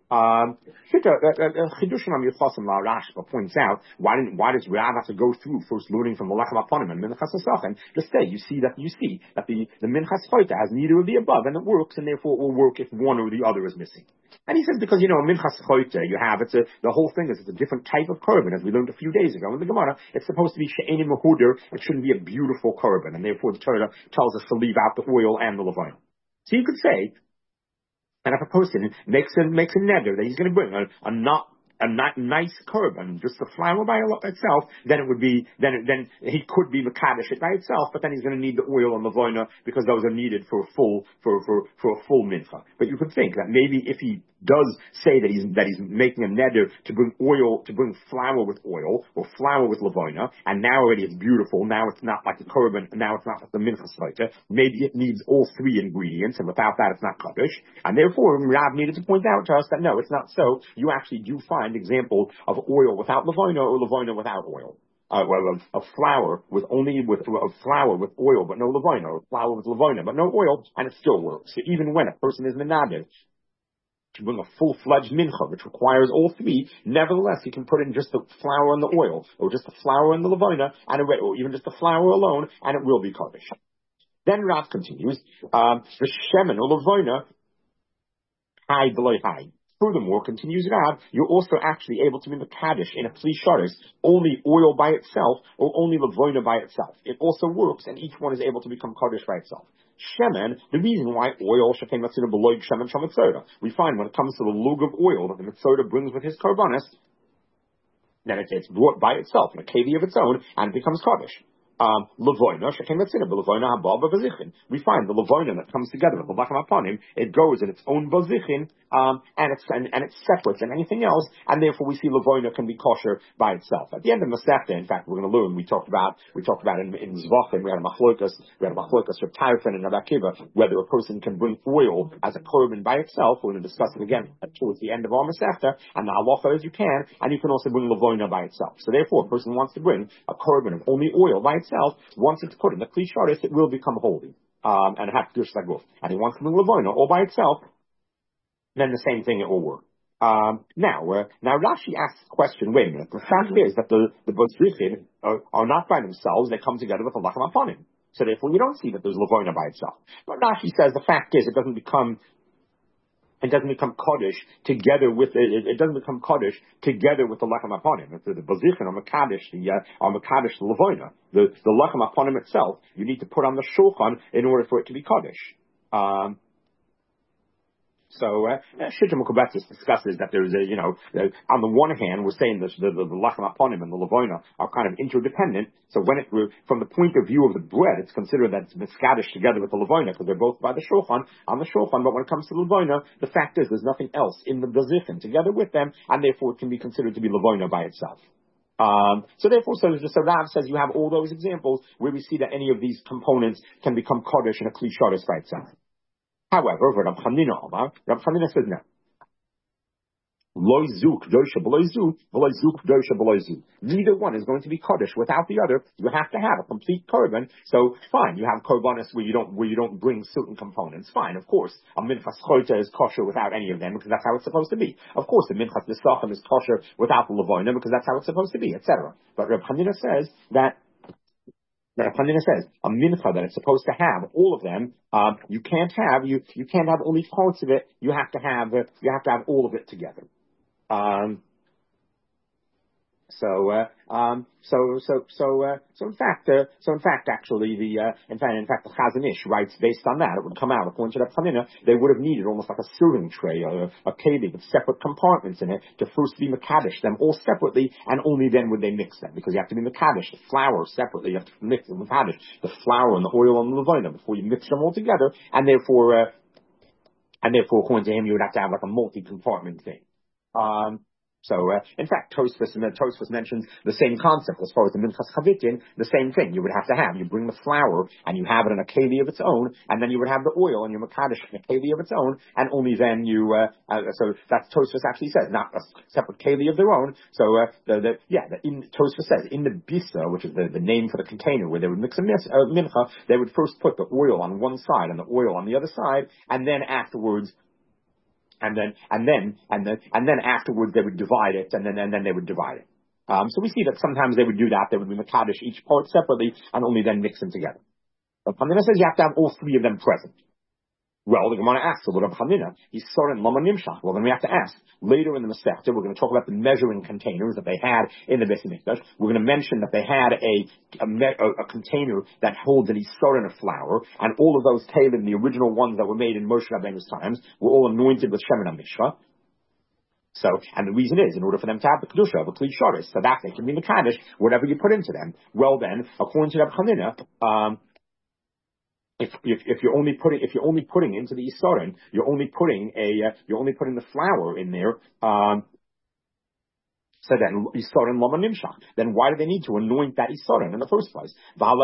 Chidushim Yochasim La Rashba points out why does Rav have to go through first learning from the Lechem Aponim and Minchas Nesachin? Just say you see that the Minchas Choita has neither of the above, and it works, and therefore it will work if one or the other is missing. And he says because Minchas Choita you have the whole thing is it's a different type of korban, as we learned a few days ago in the Gemara. It's supposed to be she'enim mehuder. It shouldn't be a beautiful korban, and therefore the Torah tells us to leave out the oil and the levine. So you could say. And if a person makes a neder that he's going to bring a nice korban, just the flour by itself, then then he could be mekadesh it by itself, but then he's going to need the oil and the levona because those are needed for a full mincha. But you could think that maybe if he does say that he's making a neder to bring flour with oil or flour with levona, and now already it's beautiful. Now it's not like the korban. Now it's not like the mincha slicer. Maybe it needs all three ingredients, and without that it's not kaddish. And therefore, Rav needed to point out to us that no, it's not so. You actually do find examples of oil without levona or levona without oil. Of flour with flour with oil but no levona, or flour with levona but no oil, and it still works. So even when a person is menadev to bring a full-fledged mincha, which requires all three, nevertheless, you can put in just the flour and the oil, or just the flour and the levona, or even just the flour alone, and it will be kaddish. Then Rav continues, the shemen or levona, high below high. Furthermore, continues Rav, you're also actually able to be Mekadesh in a Kli Sharis, only oil by itself, or only Lavoina by itself. It also works, and each one is able to become Kaddish by itself. Shemen, the reason why oil, Shekem Matzina Beloid Shemen Shamatzoda, we find when it comes to the lug of oil that the Mitzoda brings with his Karbanis, then it's brought by itself in a KV of its own, and it becomes Kaddish. Lavoina, Shekem Matzina, Lavoina Haba Bazichin. We find the Lavoina that comes together with the Lachem upon him, it goes in its own Bazichin, and it's separate than anything else, and therefore we see Lavoina can be kosher by itself. At the end of Masechta, in fact, we're going to learn, we talked about in Zvachim, we had a Machlokas of Tarfin and Rabbi Akiva, whether a person can bring oil as a korban by itself. We're going to discuss it again towards the end of our Masechta, and the halacha is you can, and you can also bring Lavoina by itself. So therefore, a person wants to bring a korban of only oil by itself, once it's put in the Kli Sharis, it will become holy, and have Kiddush Saguf. And he wants to bring Lavoina all by itself, then the same thing it will work. Now Rashi asks the question, wait a minute, the fact is that the Bozrichin are not by themselves, they come together with the Lachem Aponim. So therefore you don't see that there's Lavoina by itself. But Rashi says the fact is it doesn't become Kaddish together with it doesn't become Kaddish together with the Lechem Aponim. The Bazichin or Mekadesh, the Lavoina. The Lechem Aponim itself, you need to put on the Shulchan in order for it to be Kaddish. So Shittim Kubetzis discusses that there's on the one hand we're saying the Lachem Aponim and the Lavoina are kind of interdependent. So when from the point of view of the bread, it's considered that it's miskadish together with the Lavoina because they're both by the Shulchan on the Shulchan. But when it comes to Lavoina, the fact is there's nothing else in the Bazichin together with them, and therefore it can be considered to be Lavoina by itself. So therefore, so Rav says you have all those examples where we see that any of these components can become Kaddish in a Kli Sharis by itself. However, Rav Chanina says no. Neither one is going to be Kaddish without the other. You have to have a complete korban. So fine, you have korbanos where you don't bring certain components. Fine, of course, a minchas choita is kosher without any of them because that's how it's supposed to be. Of course, the minchas nesachim is kosher without the lavoina because that's how it's supposed to be, etc. But Rav Chanina says that a mincha that it's supposed to have all of them. You can't have only parts of it. You have to have all of it together. So in fact, actually, the Chazon Ish writes based on that, it would come out according to Rav Chanina, they would have needed almost like a serving tray or a keli with separate compartments in it to first be mekadesh them all separately, and only then would they mix them, because you have to be mekadesh the flour separately. You have to mix the mekadesh the flour and the oil and the lavoina before you mix them all together, and therefore, according to him, you would have to have like a multi-compartment thing. In fact, Tosfos mentions the same concept as far as the Minchas Chavitin, the same thing. You would have to have, you bring the flour, and you have it in a keli of its own, and then you would have the oil, and your Mekadesh in a keli of its own, and only then so that's Tosfos actually says, not a separate keli of their own. So, Tosfos says, in the Bisa, which is the name for the container where they would mix a mincha, they would first put the oil on one side and the oil on the other side, and then afterwards, and then afterwards they would divide it, and then they would divide it. So we see that sometimes they would do that. They would be mekadesh each part separately and only then mix them together. But Chanina says you have to have all three of them present. Well, the Gemara asks, well, Rav Chanina, he's soren lama nimshach. Well, then we have to ask. Later in the Masechta, we're going to talk about the measuring containers that they had in the Beis Hamikdash. We're going to mention that they had a container that holds an isorin of flour, and all of those tailored, the original ones that were made in Moshe Rabbeinu's times, were all anointed with Shemen HaMishra. So, and the reason is, in order for them to have the Kedusha of a Kli Sharis, so that they can be Mekadesh, whatever you put into them. Well then, according to Rav Chanina, if you're only putting into the Yisorin, you're only putting the flour in there, so then Yisorin Lama Nimshach. Then why do they need to anoint that Yisorin in the first place?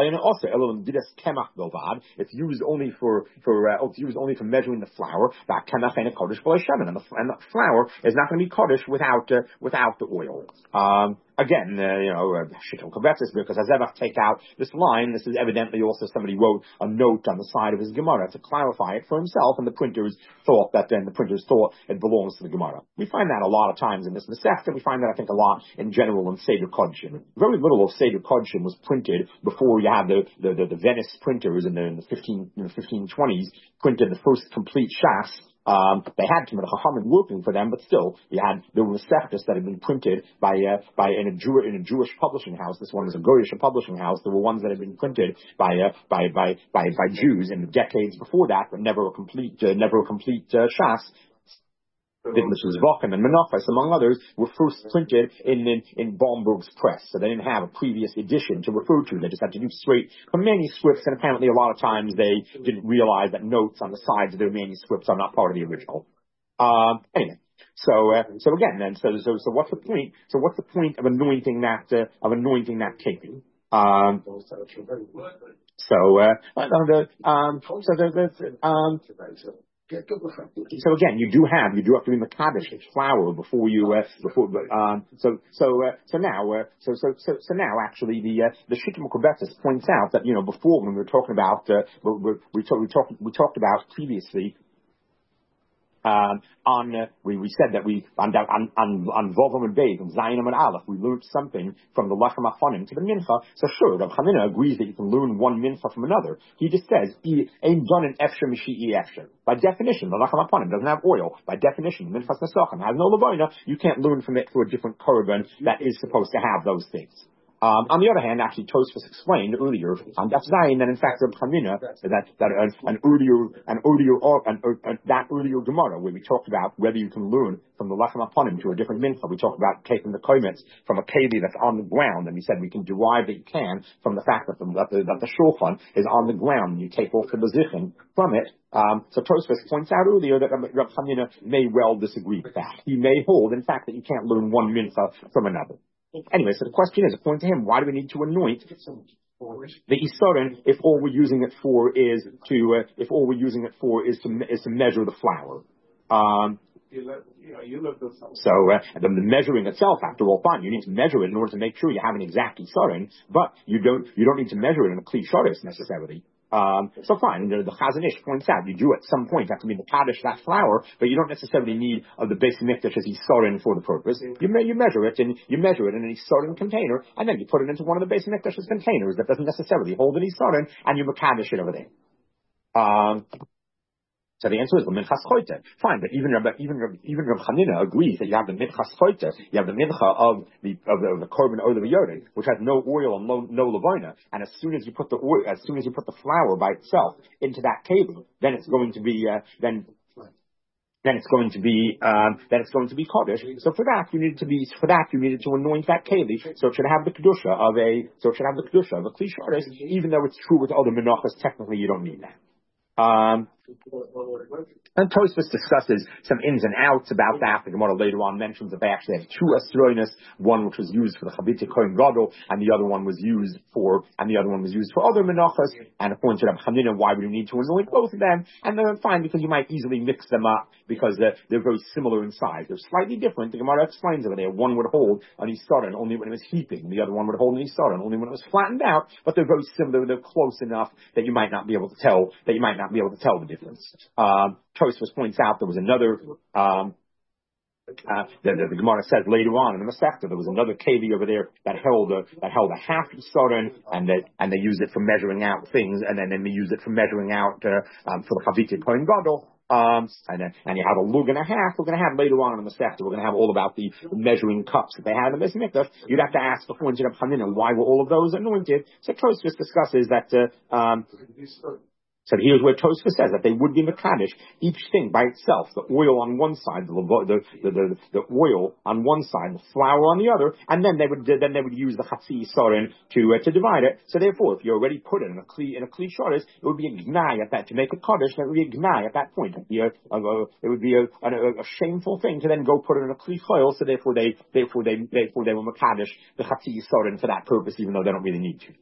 It's used only for measuring the flour. And the flour is not going to be Kodesh without the oil. Again, Shittim Kubetzis, because Hazevach take out this line. This is evidently also somebody wrote a note on the side of his Gemara to clarify it for himself, and the printers thought it belongs to the Gemara. We find that a lot of times in this Masechta. We find that, I think, a lot in general in Seder Kodshim. Very little of Seder Kodshim was printed before you had the Venice printers in the 1520s printed the first complete Shas They had some of the Chachamim working for them, but still, there were Sechtas that had been printed in a Jewish publishing house. This one was a Goyish publishing house. There were ones that had been printed by Jews in the decades before that, but never a complete Shas. Which Zvachim and Menachos, among others, were first printed in Baumberg's press. So they didn't have a previous edition to refer to. They just had to do straight from manuscripts, and apparently a lot of times they didn't realize that notes on the sides of their manuscripts are not part of the original. Anyway. So again, then, so what's the point? So what's the point of anointing that cake? So again, you do have to be Makadosh flour before you so now actually the Shittim Kobetzis points out that before when we were talking about we talked about previously. We said that on Vovam and Beis and Zayinim and Aleph we learned something from the Lechem Achonim to the Mincha. So sure, Rav Chanina agrees that you can learn one Mincha from another. He just says Ein done an Efsher Mishi'i Efsher. By definition, the Lechem Achonim doesn't have oil. By definition, Minchas Nesachim has no Levona. You can't learn from it through a different korban that is supposed to have those things. On the other hand, actually, Tosfos explained earlier on Daf Zayin that in fact Reb Chanina that earlier Gemara where we talked about whether you can learn from the Lechem Aponim to a different mincha. We talked about taking the kometz from a keli that's on the ground, and we said we can derive that you can from the fact that the shulchan is on the ground, and you take off the bezichin from it. So Tosfos points out earlier that Reb Chanina may well disagree with that. He may hold, in fact, that you can't learn one mincha from another. Anyway, so the question is, according to him, why do we need to anoint the Isarin if all we're using it for is to measure the flour? So the measuring itself, after all, fine. You need to measure it in order to make sure you have an exact Isarin, but you don't need to measure it in a Kli Sharis necessarily. So fine, the Chazon Ish points out you do at some point have to be Mekadosh that flour, but you don't necessarily need the Beis Mikdash as Isarin for the purpose. You measure it in an Isarin container, and then you put it into one of the Beis Mikdash's containers that doesn't necessarily hold an Isarin, and you Mekadosh it over there. So the answer is the minchas choite. Fine, but even Reb Chanina agrees that you have the minchas choite, you have the mincha of the korban or the yored, which has no oil and no levona. And as soon as you put the flour by itself into that keli, then it's going to be then it's going to be kodesh. So for that you needed to anoint that keli. So it should have the kedusha of a kli sharis, even though it's true with other menachos. Technically, you don't need that. And Tosfos discusses some ins and outs about that. The Gemara later on mentions that they actually have two astroinus, one which was used for the Chavite Kohen Gadol, and the other one was used for other menachos. And according to Reb Chanina, why would you need to anoint both of them? And they're fine because you might easily mix them up because they're very similar in size. They're slightly different. The Gemara explains over there. One would hold an Isaron only when it was heaping. The other one would hold an Isaron only when it was flattened out. But they're very similar. They're close enough that you might not be able to tell the difference. Tosfos points out there was another. The Gemara says later on in the Masechta there was another keli over there that held a half isaron, and they used it for measuring out things, and then they used it for measuring out for the Chavite Kohen Gadol. And you have a lug and a half. We're going to have later on in the Masechta. We're going to have all about the measuring cups that they had in the Beis Mikdash. You'd have to ask before into Reb Chanina why were all of those anointed. So Tosfos discusses that. So here's where Tosfos says that they would be mekadosh each thing by itself. The oil on one side, the oil on one side, the flour on the other, and then they would use the chatzi isarin to divide it. So therefore, if you already put it in a kli sharis, it would be a gnai at that to make a kaddish. That would be a gnai at that point. It would be a shameful thing to then go put it in a kli choil. So therefore they will mekadosh the chatzi isarin for that purpose, even though they don't really need to.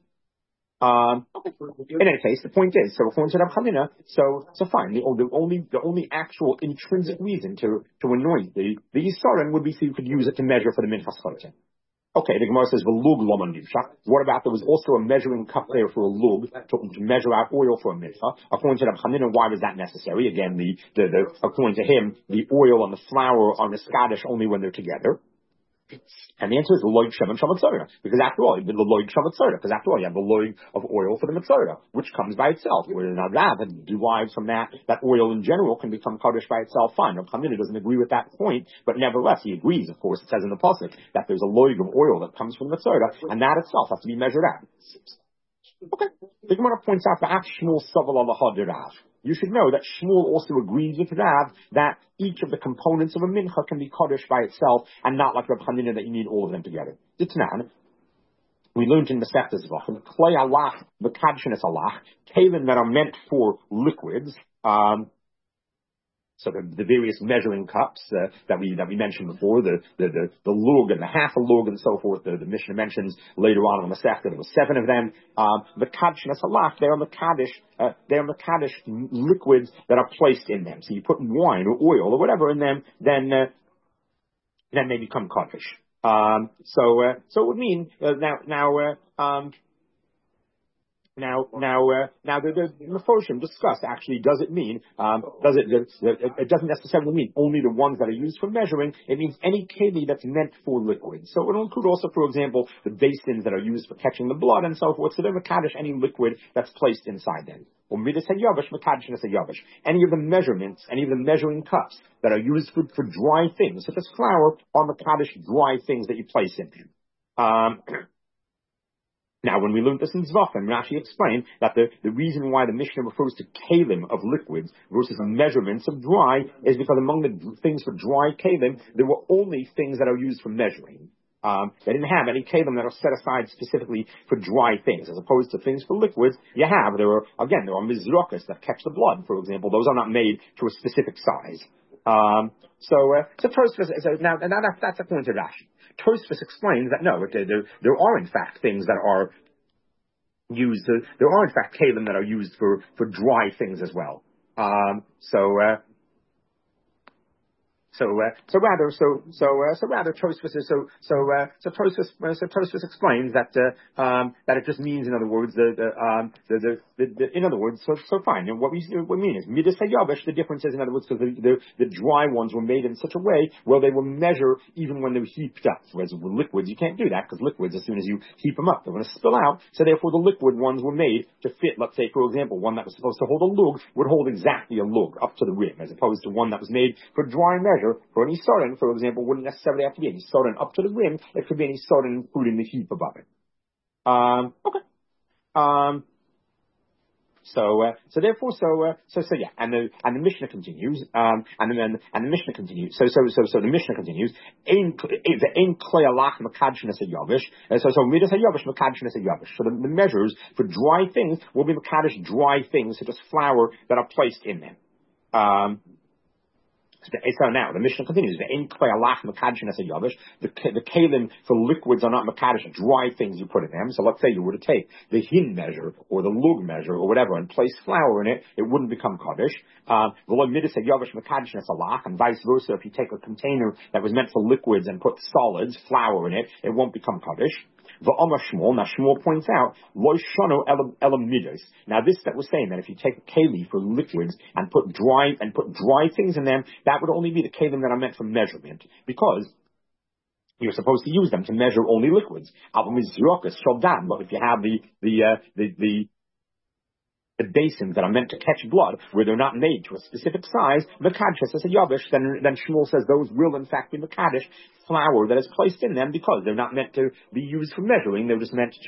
In any case, the point is, so according to Reb Chanina, so fine. The only actual intrinsic reason to anoint the Yisrael would be so you could use it to measure for the minchas chodesh. Okay, the Gemara says v'lug lo manivshach. What about there was also a measuring cup there for a lug to measure out oil for a mincha? According to Reb Chanina, why was that necessary? Again, according to him, the oil and the flour are miskadish only when they're together. And the answer is the loig shemen shel mitzorah, because after all, the loig shel mitzorah, because after all, you have the loig of oil for the mitzorah, which comes by itself. Whereas now Rav derives from that oil in general can become kaddish by itself. Fine, Rav Chanina doesn't agree with that point, but nevertheless, he agrees. Of course, it says in the pasuk that there's a loig of oil that comes from the mitzorah, and that itself has to be measured out. Okay. The Gemara points out that Shmuel Saval Alaha Rav. You should know that Shmuel also agrees with Rav that each of the components of a mincha can be kaddish by itself, and not like Rav Chanina that you need all of them together. Ditnan, we learned in Masechtas Zvachim, klei alach, the kadshenes alach, kalim that are meant for liquids. So the various measuring cups that we mentioned before, the lug and the half a lug and so forth. The Mishnah mentions later on in the Masechta there were 7 of them. The kaddish halach, they're mekadesh liquids that are placed in them. So you put wine or oil or whatever in them, then they become kaddish. So it would mean Now, the Meforshim discussed actually, does it mean, it doesn't necessarily mean only the ones that are used for measuring, it means any keli that's meant for liquid. So it will include also, for example, the basins that are used for catching the blood and so forth, so they're mekadesh any liquid that's placed inside them. Or midas hayavish, mekadesh hayavish. Any of the measurements, any of the measuring cups that are used for dry things, such as flour, are mekadesh dry things that you place in them. Now, when we learned this in Zvachim, Rashi explained that the reason why the Mishnah refers to kalim of liquids versus measurements of dry is because among the things for dry kalim, there were only things that are used for measuring. They didn't have any kalim that are set aside specifically for dry things, as opposed to things for liquids. There are mizrakas that catch the blood, for example. Those are not made to a specific size. So Tosfos, now that's according to Rashi. Tosfos explains that no, there are in fact things that are used. There are in fact kalim that are used for dry things as well. Tosfos explains that it just means, in other words, so fine. And what we mean is midas hayavish. The difference is, in other words, because the dry ones were made in such a way where they will measure even when they're heaped up. Whereas with liquids, you can't do that, because liquids, as soon as you heap them up, they're going to spill out. So therefore, the liquid ones were made to fit. Let's say, for example, one that was supposed to hold a lug would hold exactly a lug up to the rim, as opposed to one that was made for dry measure. For any sodan, for example, wouldn't necessarily have to be any sodan up to the rim. It could be any sodan including the heap above it. Okay. So yeah, and the Mishnah continues, and the Mishnah continues. So the Mishnah continues. Ein klei alach mekadesh hayavish. So midas hayavish mekadesh hayavish. So the measures for dry things will be mekadesh dry things, such as flour that are placed in them. So now the Mishnah continues. The kalim for liquids are not mekadesh, dry things you put in them. So let's say you were to take the hin measure or the lug measure or whatever and place flour in it, it wouldn't become kaddish. And vice versa, if you take a container that was meant for liquids and put solids, flour in it, it won't become kaddish. Now Shmuel points out, now this that was saying that if you take a keli for liquids and put dry things in them, that would only be the kalim that are meant for measurement, because you're supposed to use them to measure only liquids. But if you have the basins that are meant to catch blood, where they're not made to a specific size, mekadesh as a yavish, then Shmuel says those will in fact be mekadesh flour that is placed in them, because they're not meant to be used for measuring. They're just meant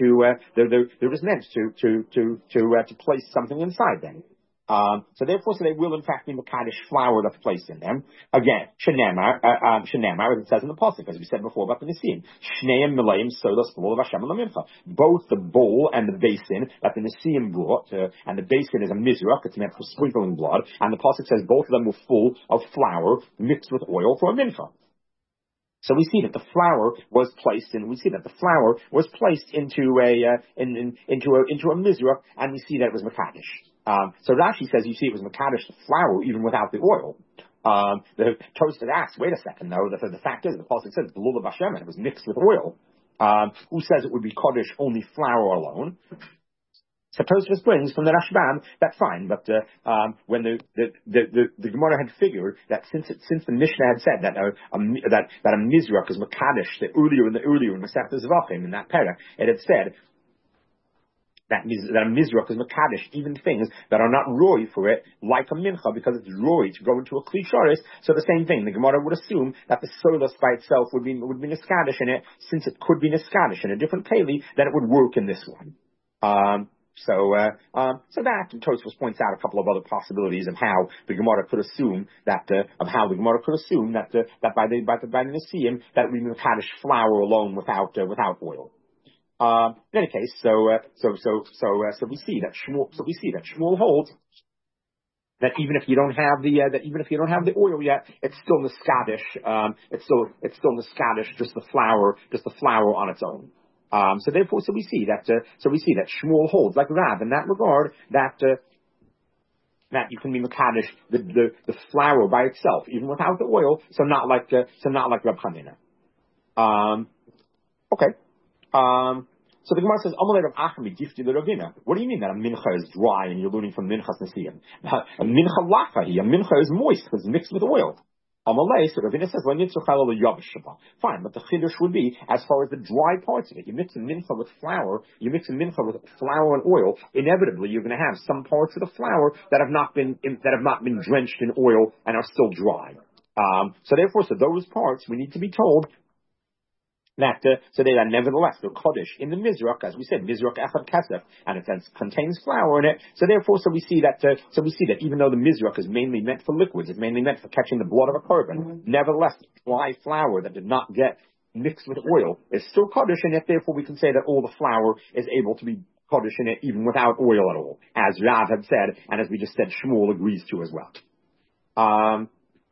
to place something inside them. So they will in fact be mekadesh flour that's placed in them. Again, shenamar, as it says in the pasuk, as we said before about the Nisim, shneim milayim sodas b'lo of Hashem l'mincha. Both the bowl and the basin that the Nisim brought, and the basin is a mizrach, it's meant for sprinkling blood, and the pasuk says both of them were full of flour mixed with oil for a mincha. So we see that the flour was placed into a mizrach, and we see that it was mekadesh. So Rashi says you see it was mekadesh the flour even without the oil. The Tosfos asks, wait a second though, the fact is the pasuk says b'lo of Hashem, and it was mixed with oil. Who says it would be kaddish only flour alone? So Tosfos brings from the Rashbam that fine, but when the Gemara had figured that since the Mishnah had said that a Mizrach is Makadosh, the earlier in Masechta Zvachim in that parak, it had said that a Mizrach is Makadosh, even things that are not roy for it, like a Mincha, because it's roy to go into a Kli Sharis. So the same thing, the Gemara would assume that the Solas by itself would be Niskadish in it, since it could be Niskadish in a different Keli, then it would work in this one. So that Tosfos points out a couple of other possibilities of how the Gemara could assume that by the Nisim that we Makadosh flour alone without oil. In any case, so we see that Shmuel holds that even if you don't have the oil yet, it's still Niskadish. It's still Niskadish, just the flour on its own. So we see that Shmuel holds like Rav in that regard that you can be Makadosh the flour by itself, even without the oil. So not like Rab Chanina. Okay. So the Gemara says, "Amalei Rav Achami gifti l'Ravina." What do you mean that a mincha is dry and you're learning from minchas nesiyim? A mincha lachahi, a mincha is moist because it's mixed with oil. Amalei, so Ravina says, fine, but the chiddush would be as far as the dry parts of it. You mix a mincha with flour, and oil. Inevitably, you're going to have some parts of the flour that have not been drenched in oil and are still dry. So those parts we need to be told that so they are nevertheless they're kodesh in the mizrach, as we said, mizrach echad kesef, and it contains flour in it. So we see that even though the mizrach is mainly meant for liquids, it's mainly meant for catching the blood of a korban. Nevertheless, dry flour that did not get mixed with oil is still kodesh, and yet therefore we can say that all the flour is able to be kodesh in it even without oil at all, as Rav had said, and as we just said, Shmuel agrees to as well.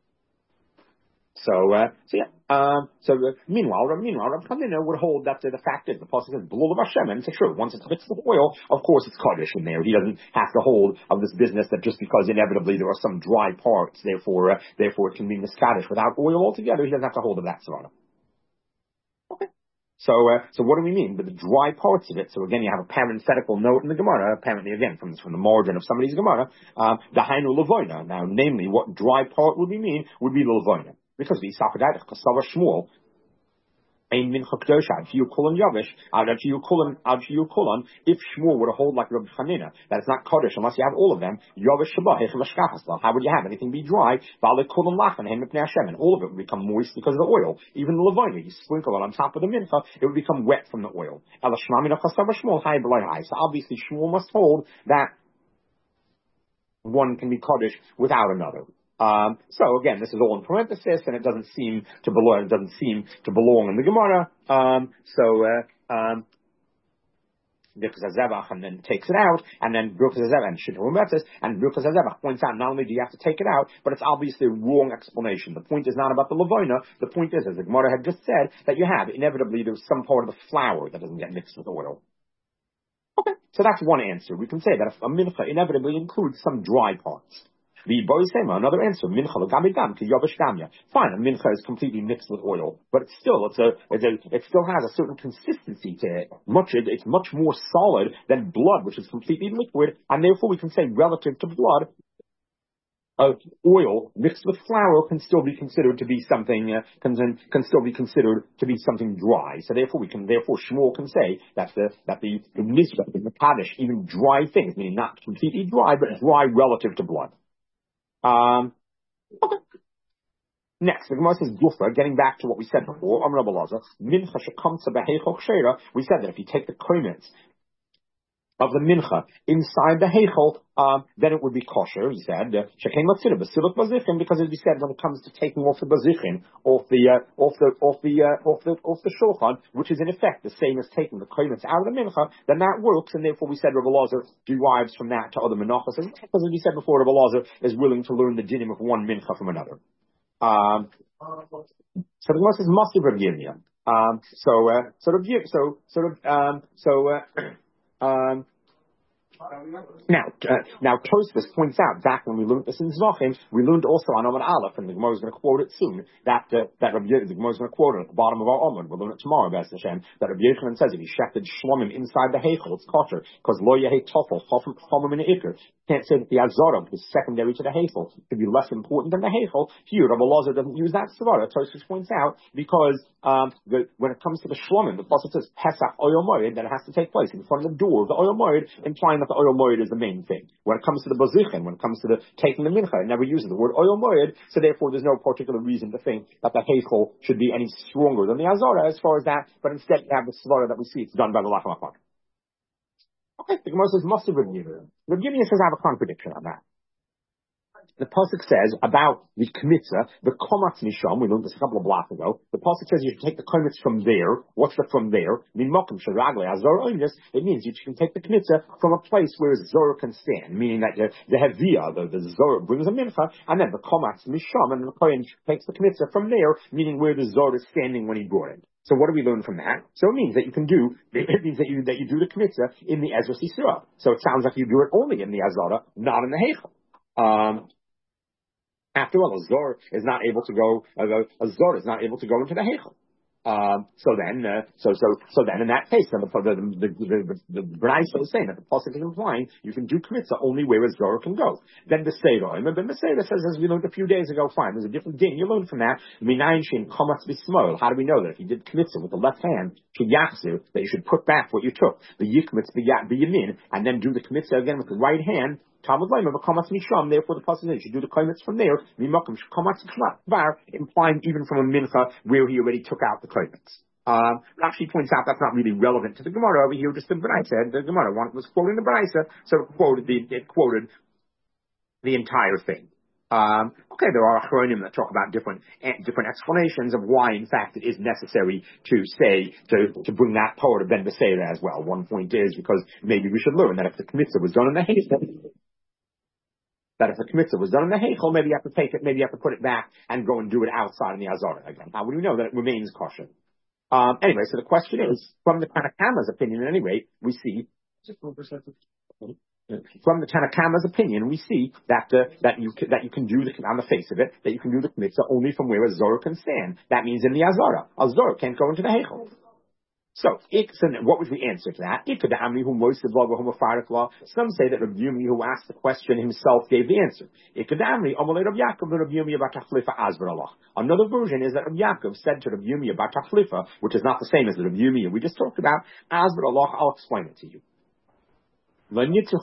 Meanwhile, Rav Chanina would hold that the fact is the pasuk says "B'lul of Hashem," and it's true. Once it's mixed with oil, of course it's kaddish in there. He doesn't have to hold of this business that just because inevitably there are some dry parts, therefore it can be miskaddish without oil altogether. He doesn't have to hold of that svara. Okay. So what do we mean by the dry parts of it? So again, you have a parenthetical note in the Gemara, apparently again from the margin of somebody's Gemara, the hainu levoina. Now, namely, what dry part would we mean would be levoina. Because the Isafadayach Kasava Shmuel, Ein Mincha Kedosha, if you call him Yavish, if Shmuel were to hold like Rabbi Chanina, that it's not Kodesh unless you have all of them, Yavish Shabbat, how would you have anything be dry? And all of it would become moist because of the oil. Even the Levina, you sprinkle it on top of the Mincha, it would become wet from the oil. So obviously Shmuel must hold that one can be Kodesh without another. So again, this is all in parenthesis, and it doesn't seem to belong in the Gemara. Birkas HaZevach and then takes it out, and then Birkas HaZevach and Shittul Metzes, and Birkas HaZevach points out not only do you have to take it out, but it's obviously a wrong explanation. The point is not about the Levina. The point is, as the Gemara had just said, that you have inevitably there's some part of the flour that doesn't get mixed with oil. Okay, so that's one answer. We can say that a mincha inevitably includes some dry parts. Another answer, mincha l'gamigam ki yovesh gamya. Fine, a mincha is completely mixed with oil, but it still has a certain consistency to it. It's much more solid than blood, which is completely liquid, and therefore we can say relative to blood, oil mixed with flour can still be considered to be something dry. So therefore Shmuel can say that the mizrach, the makadosh, even dry things, meaning not completely dry, but dry relative to blood. Okay. Next, the Gemara says Gufa, getting back to what we said before, Amar Rabbi Elazar, mincha shekamtza beheichel kshera. We said that if you take the komitz of the mincha inside the heichel, then it would be kosher. He said shekain matzira b'siluk bazichin, because as we said, when it comes to taking off the bazichin off the shulchan, which is in effect the same as taking the komitz out of the mincha, then that works, and therefore we said Rabbi Elazar derives from that to other menachos, because as we said before, Rabbi Elazar is willing to learn the dinim of one mincha from another. So the Gemara says Masiv Rav Yirmiyah. Now Tosfos points out back when we learned this in Zvachim, we learned also on Amud Aleph, and the Gemara is going to quote it soon. That the Gemara is going to quote it at the bottom of our Amud. We'll learn it tomorrow, B'ez Hashem. That Rabbi Yochanan says if you shefted shlomim inside the heichel, it's kosher because lo yehei tofel chomim in the ikr. Can't say that the azara, which is secondary to the heichel, could be less important than the heichel. Here, Rabbi Elazar doesn't use that svara. Tosfos points out because when it comes to the shlomim, the pasuk says Pesach Oyel Moed, that it has to take place in front of the door of the Oyel Moed, implying that the Oyel Moed is the main thing. When it comes to the Bazichin, when it comes to the taking the mincha, it never uses the word Oyel Moed, so therefore there's no particular reason to think that the heichel should be any stronger than the azara as far as that, but instead you have the svara that we see it's done by the Lachem HaKodesh. Okay, the Gemara says, must have Rabbi Yehuda. Rabbi Yehuda says I have a contradiction on that. The pasuk says about the kmitza, the komatz misham. We learned this a couple of blocks ago. The pasuk says you should take the komatz from there. What's the from there? Mimokim sharagle azor oinus. It means you can take the kmitza from a place where zor can stand, meaning that the hevia, the zor brings a mincha, and then the komatz misham, and the kohen takes the kmitza from there, meaning where the zor is standing when he brought it. So what do we learn from that? So it means that you can do, it means that you do the kmitza in the Ezra Sisra. So it sounds like you do it only in the Azara, not in the Heichel. After all, a Zor is not able to go. A Zor is not able to go into the Heichel. So then in that case, then the Braisa is saying that the pasuk is implying you can do kmitza only where a Zor can go. Then the Seder, and then the Seder says, as we learned a few days ago, fine, there's a different din. You learn from that. Minayin shin komatz b'smol. How do we know that if you did kmitza with the left hand, that you should put back what you took, the yikmitz b'yamin, and then do the kmitza again with the right hand? Talmud Leimer, Komatz Misham, therefore the pasuk says you should do the kometz from there, Komatz Bar, implying even from a mincha where he already took out the kometz. Rashi points out that's not really relevant to the Gemara over here, just the Braisa. The Gemara was quoting the Braisa, so it quoted the entire thing. Okay, there are achronim that talk about different explanations of why, in fact, it is necessary to bring that power to Ben Beseira as well. One point is because maybe we should learn that if the kmitza was done in the Heichel, maybe you have to take it, maybe you have to put it back and go and do it outside in the Azara again. How would we know that it remains kosher? Anyway, so the question is, from the Tanakama's opinion, at any rate, we see. From the Tanakama's opinion, we see that you can do on the face of it that you can do the kmitza only from where a Zor can stand. That means in the Azara. A Zor can't go into the Heichel. So what was the answer to that? Some say that Rabbi Yumi, who asked the question himself, gave the answer. Another version is that Rabbi Yaakov said to Rabbi Yumi about Tachlifa, which is not the same as the Rabbi Yumi we just talked about. I'll explain it to you. On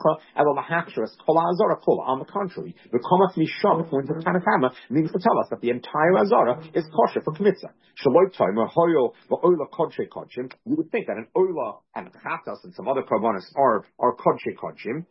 the contrary, the Komatz Misham, according to the Tanakama, means to tell us that the entire Azara is kosher for Kmitza. You would think that an Oila and Chatas and some other Karbanis are Kodshe Kodshim.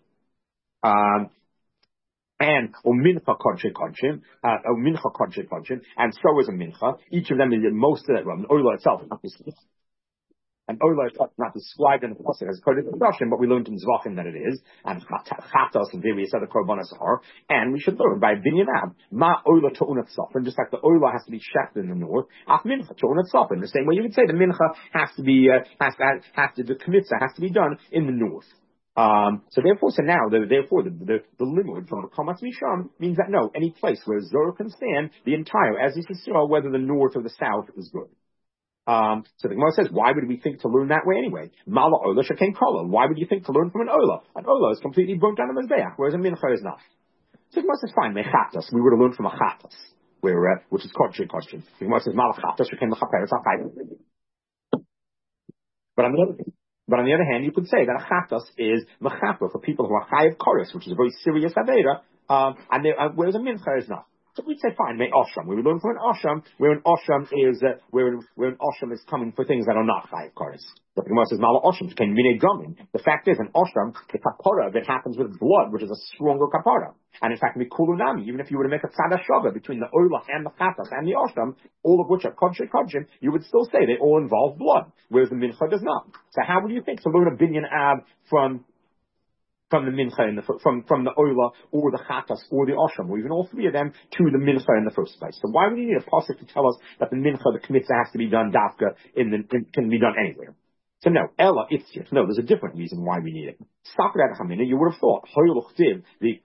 And Mincha Kodshe Kodshim, and so is a Mincha. Each of them is most of it. Well, Oila itself is not and Oila is not described in the pasuk as Kodesh Kodashim, but we learned in Zvachim that it is, and Chatas and various other korbanos are, and we should learn by Binyanab, Ma Oila Ta'unat Sofin, just like the Oila has to be shechted in the north, Af Mincha Ta'unat Sofin, the same way you would say the Mincha has to be, the Kmitza has to be done in the north. So now the limud from the Komatz Misham means that no, any place where Zor can stand, the entire, as is Yisrael, whether the north or the south is good. So the Gemara says, why would we think to learn that way anyway? Mala Ola Shekain Kola. Why would you think to learn from an Ola? An Ola is completely burnt down the Mizbeach, whereas a Mincha is not. So the Gemara says, fine, Mechatas. We would have learned from a Chatas, which is Kodshe Kodshim. The Gemara says, Mala Chatas Shekain L'chaper Tzachayim. But on the other hand, you could say that a Chatas is Mechaper for people who are Chayav Koros, which is a very serious Aveda, whereas a Mincha is not. So we'd say fine, may Osham. We would learn from an Osham, where an Osham is coming for things that are not Chayav Koros. The Gemara says Mala Osham can mean a gumming. The fact is, an Osham, the kapara that happens with blood, which is a stronger kapara. And in fact, Mikulunami, even if you were to make a tzad shava between the Oila and the Chatas and the Osham, all of which are Kodshe Kodshim, you would still say they all involve blood, whereas the Mincha does not. So how would you think to learn a Binyan Ab from the Mincha, from the Oila, or the Chatas, or the Osham, or even all three of them, to the Mincha in the first place? So why would you need a pasuk to tell us that the Mincha, the Kmitza, has to be done dafka, can be done anywhere? So no, Ella Itzir. No, there's a different reason why we need it. You would have thought the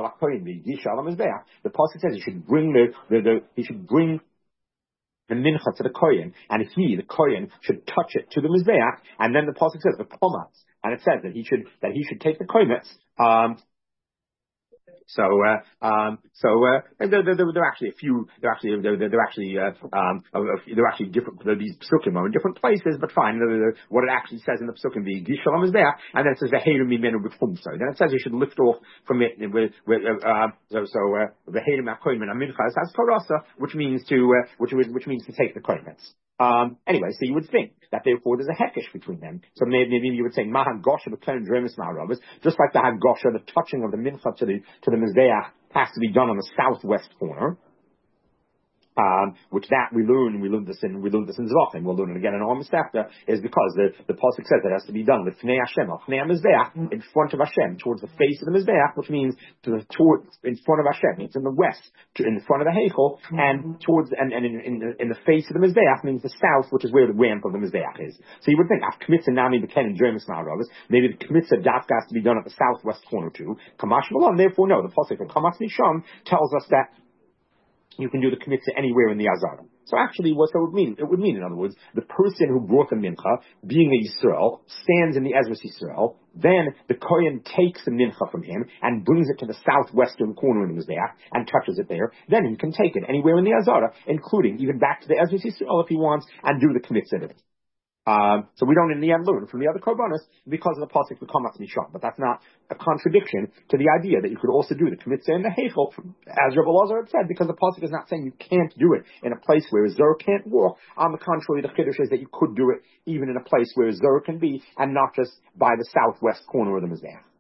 pasuk says he should bring the mincha to the kohen, and he, the kohen, should touch it to the mizbeach, and then the pasuk says the komats, and it says that he should take the komats. They're actually different. These psukim are in different places, but fine. What it actually says in the psukim, the gishalam is there, and then it says the heilu mimenu b'chumso. Then it says you should lift off from it the heilu ma'koyin min amincha as karasa, which means to take the koinets. Anyway, so you would think that therefore there's a hekesh between them. So maybe you would say Mahan Gosha the Klen Dremis Ma'arabas, just like the Hagosha, the touching of the mincha to the Mizbeach has to be done on the southwest corner. Which that we learn this in Zvachim. We'll learn it again in Om Sefta, is because the pasuk says that it has to be done with Fnei Hashem, Fnei Mizbeach, in front of Hashem, towards the face of the Mizbeach, which means in front of Hashem. It's in the west, in front of the Heichel, and in the face of the Mizbeach means the south, which is where the ramp of the Mizbeach is. So you would think, Kmitza Nami Beken and Jermis Ma'aravis, maybe the Kmitza Dafka has to be done at the southwest corner too. Kamash Malon, therefore no, the pasuk of Kamas Misham tells us that you can do the kmitza anywhere in the Azara. So actually, what that would mean? It would mean, in other words, the person who brought the mincha, being a Yisrael, stands in the Ezras Yisrael, then the Kohen takes the mincha from him and brings it to the southwestern corner of the Mizbeach and touches it there. Then he can take it anywhere in the Azara, including even back to the Ezras Yisrael if he wants, and do the kmitza in it. So we don't in the end learn from the other korbanos because of the pasuk v'kamatz misham, but that's not a contradiction to the idea that you could also do the kmitza in the heichel, as Rabbi Lazar had said, because the pasuk is not saying you can't do it in a place where a zer can't walk. On the contrary, the chiddush is that you could do it even in a place where a zer can be, and not just by the southwest corner of the mizbeach.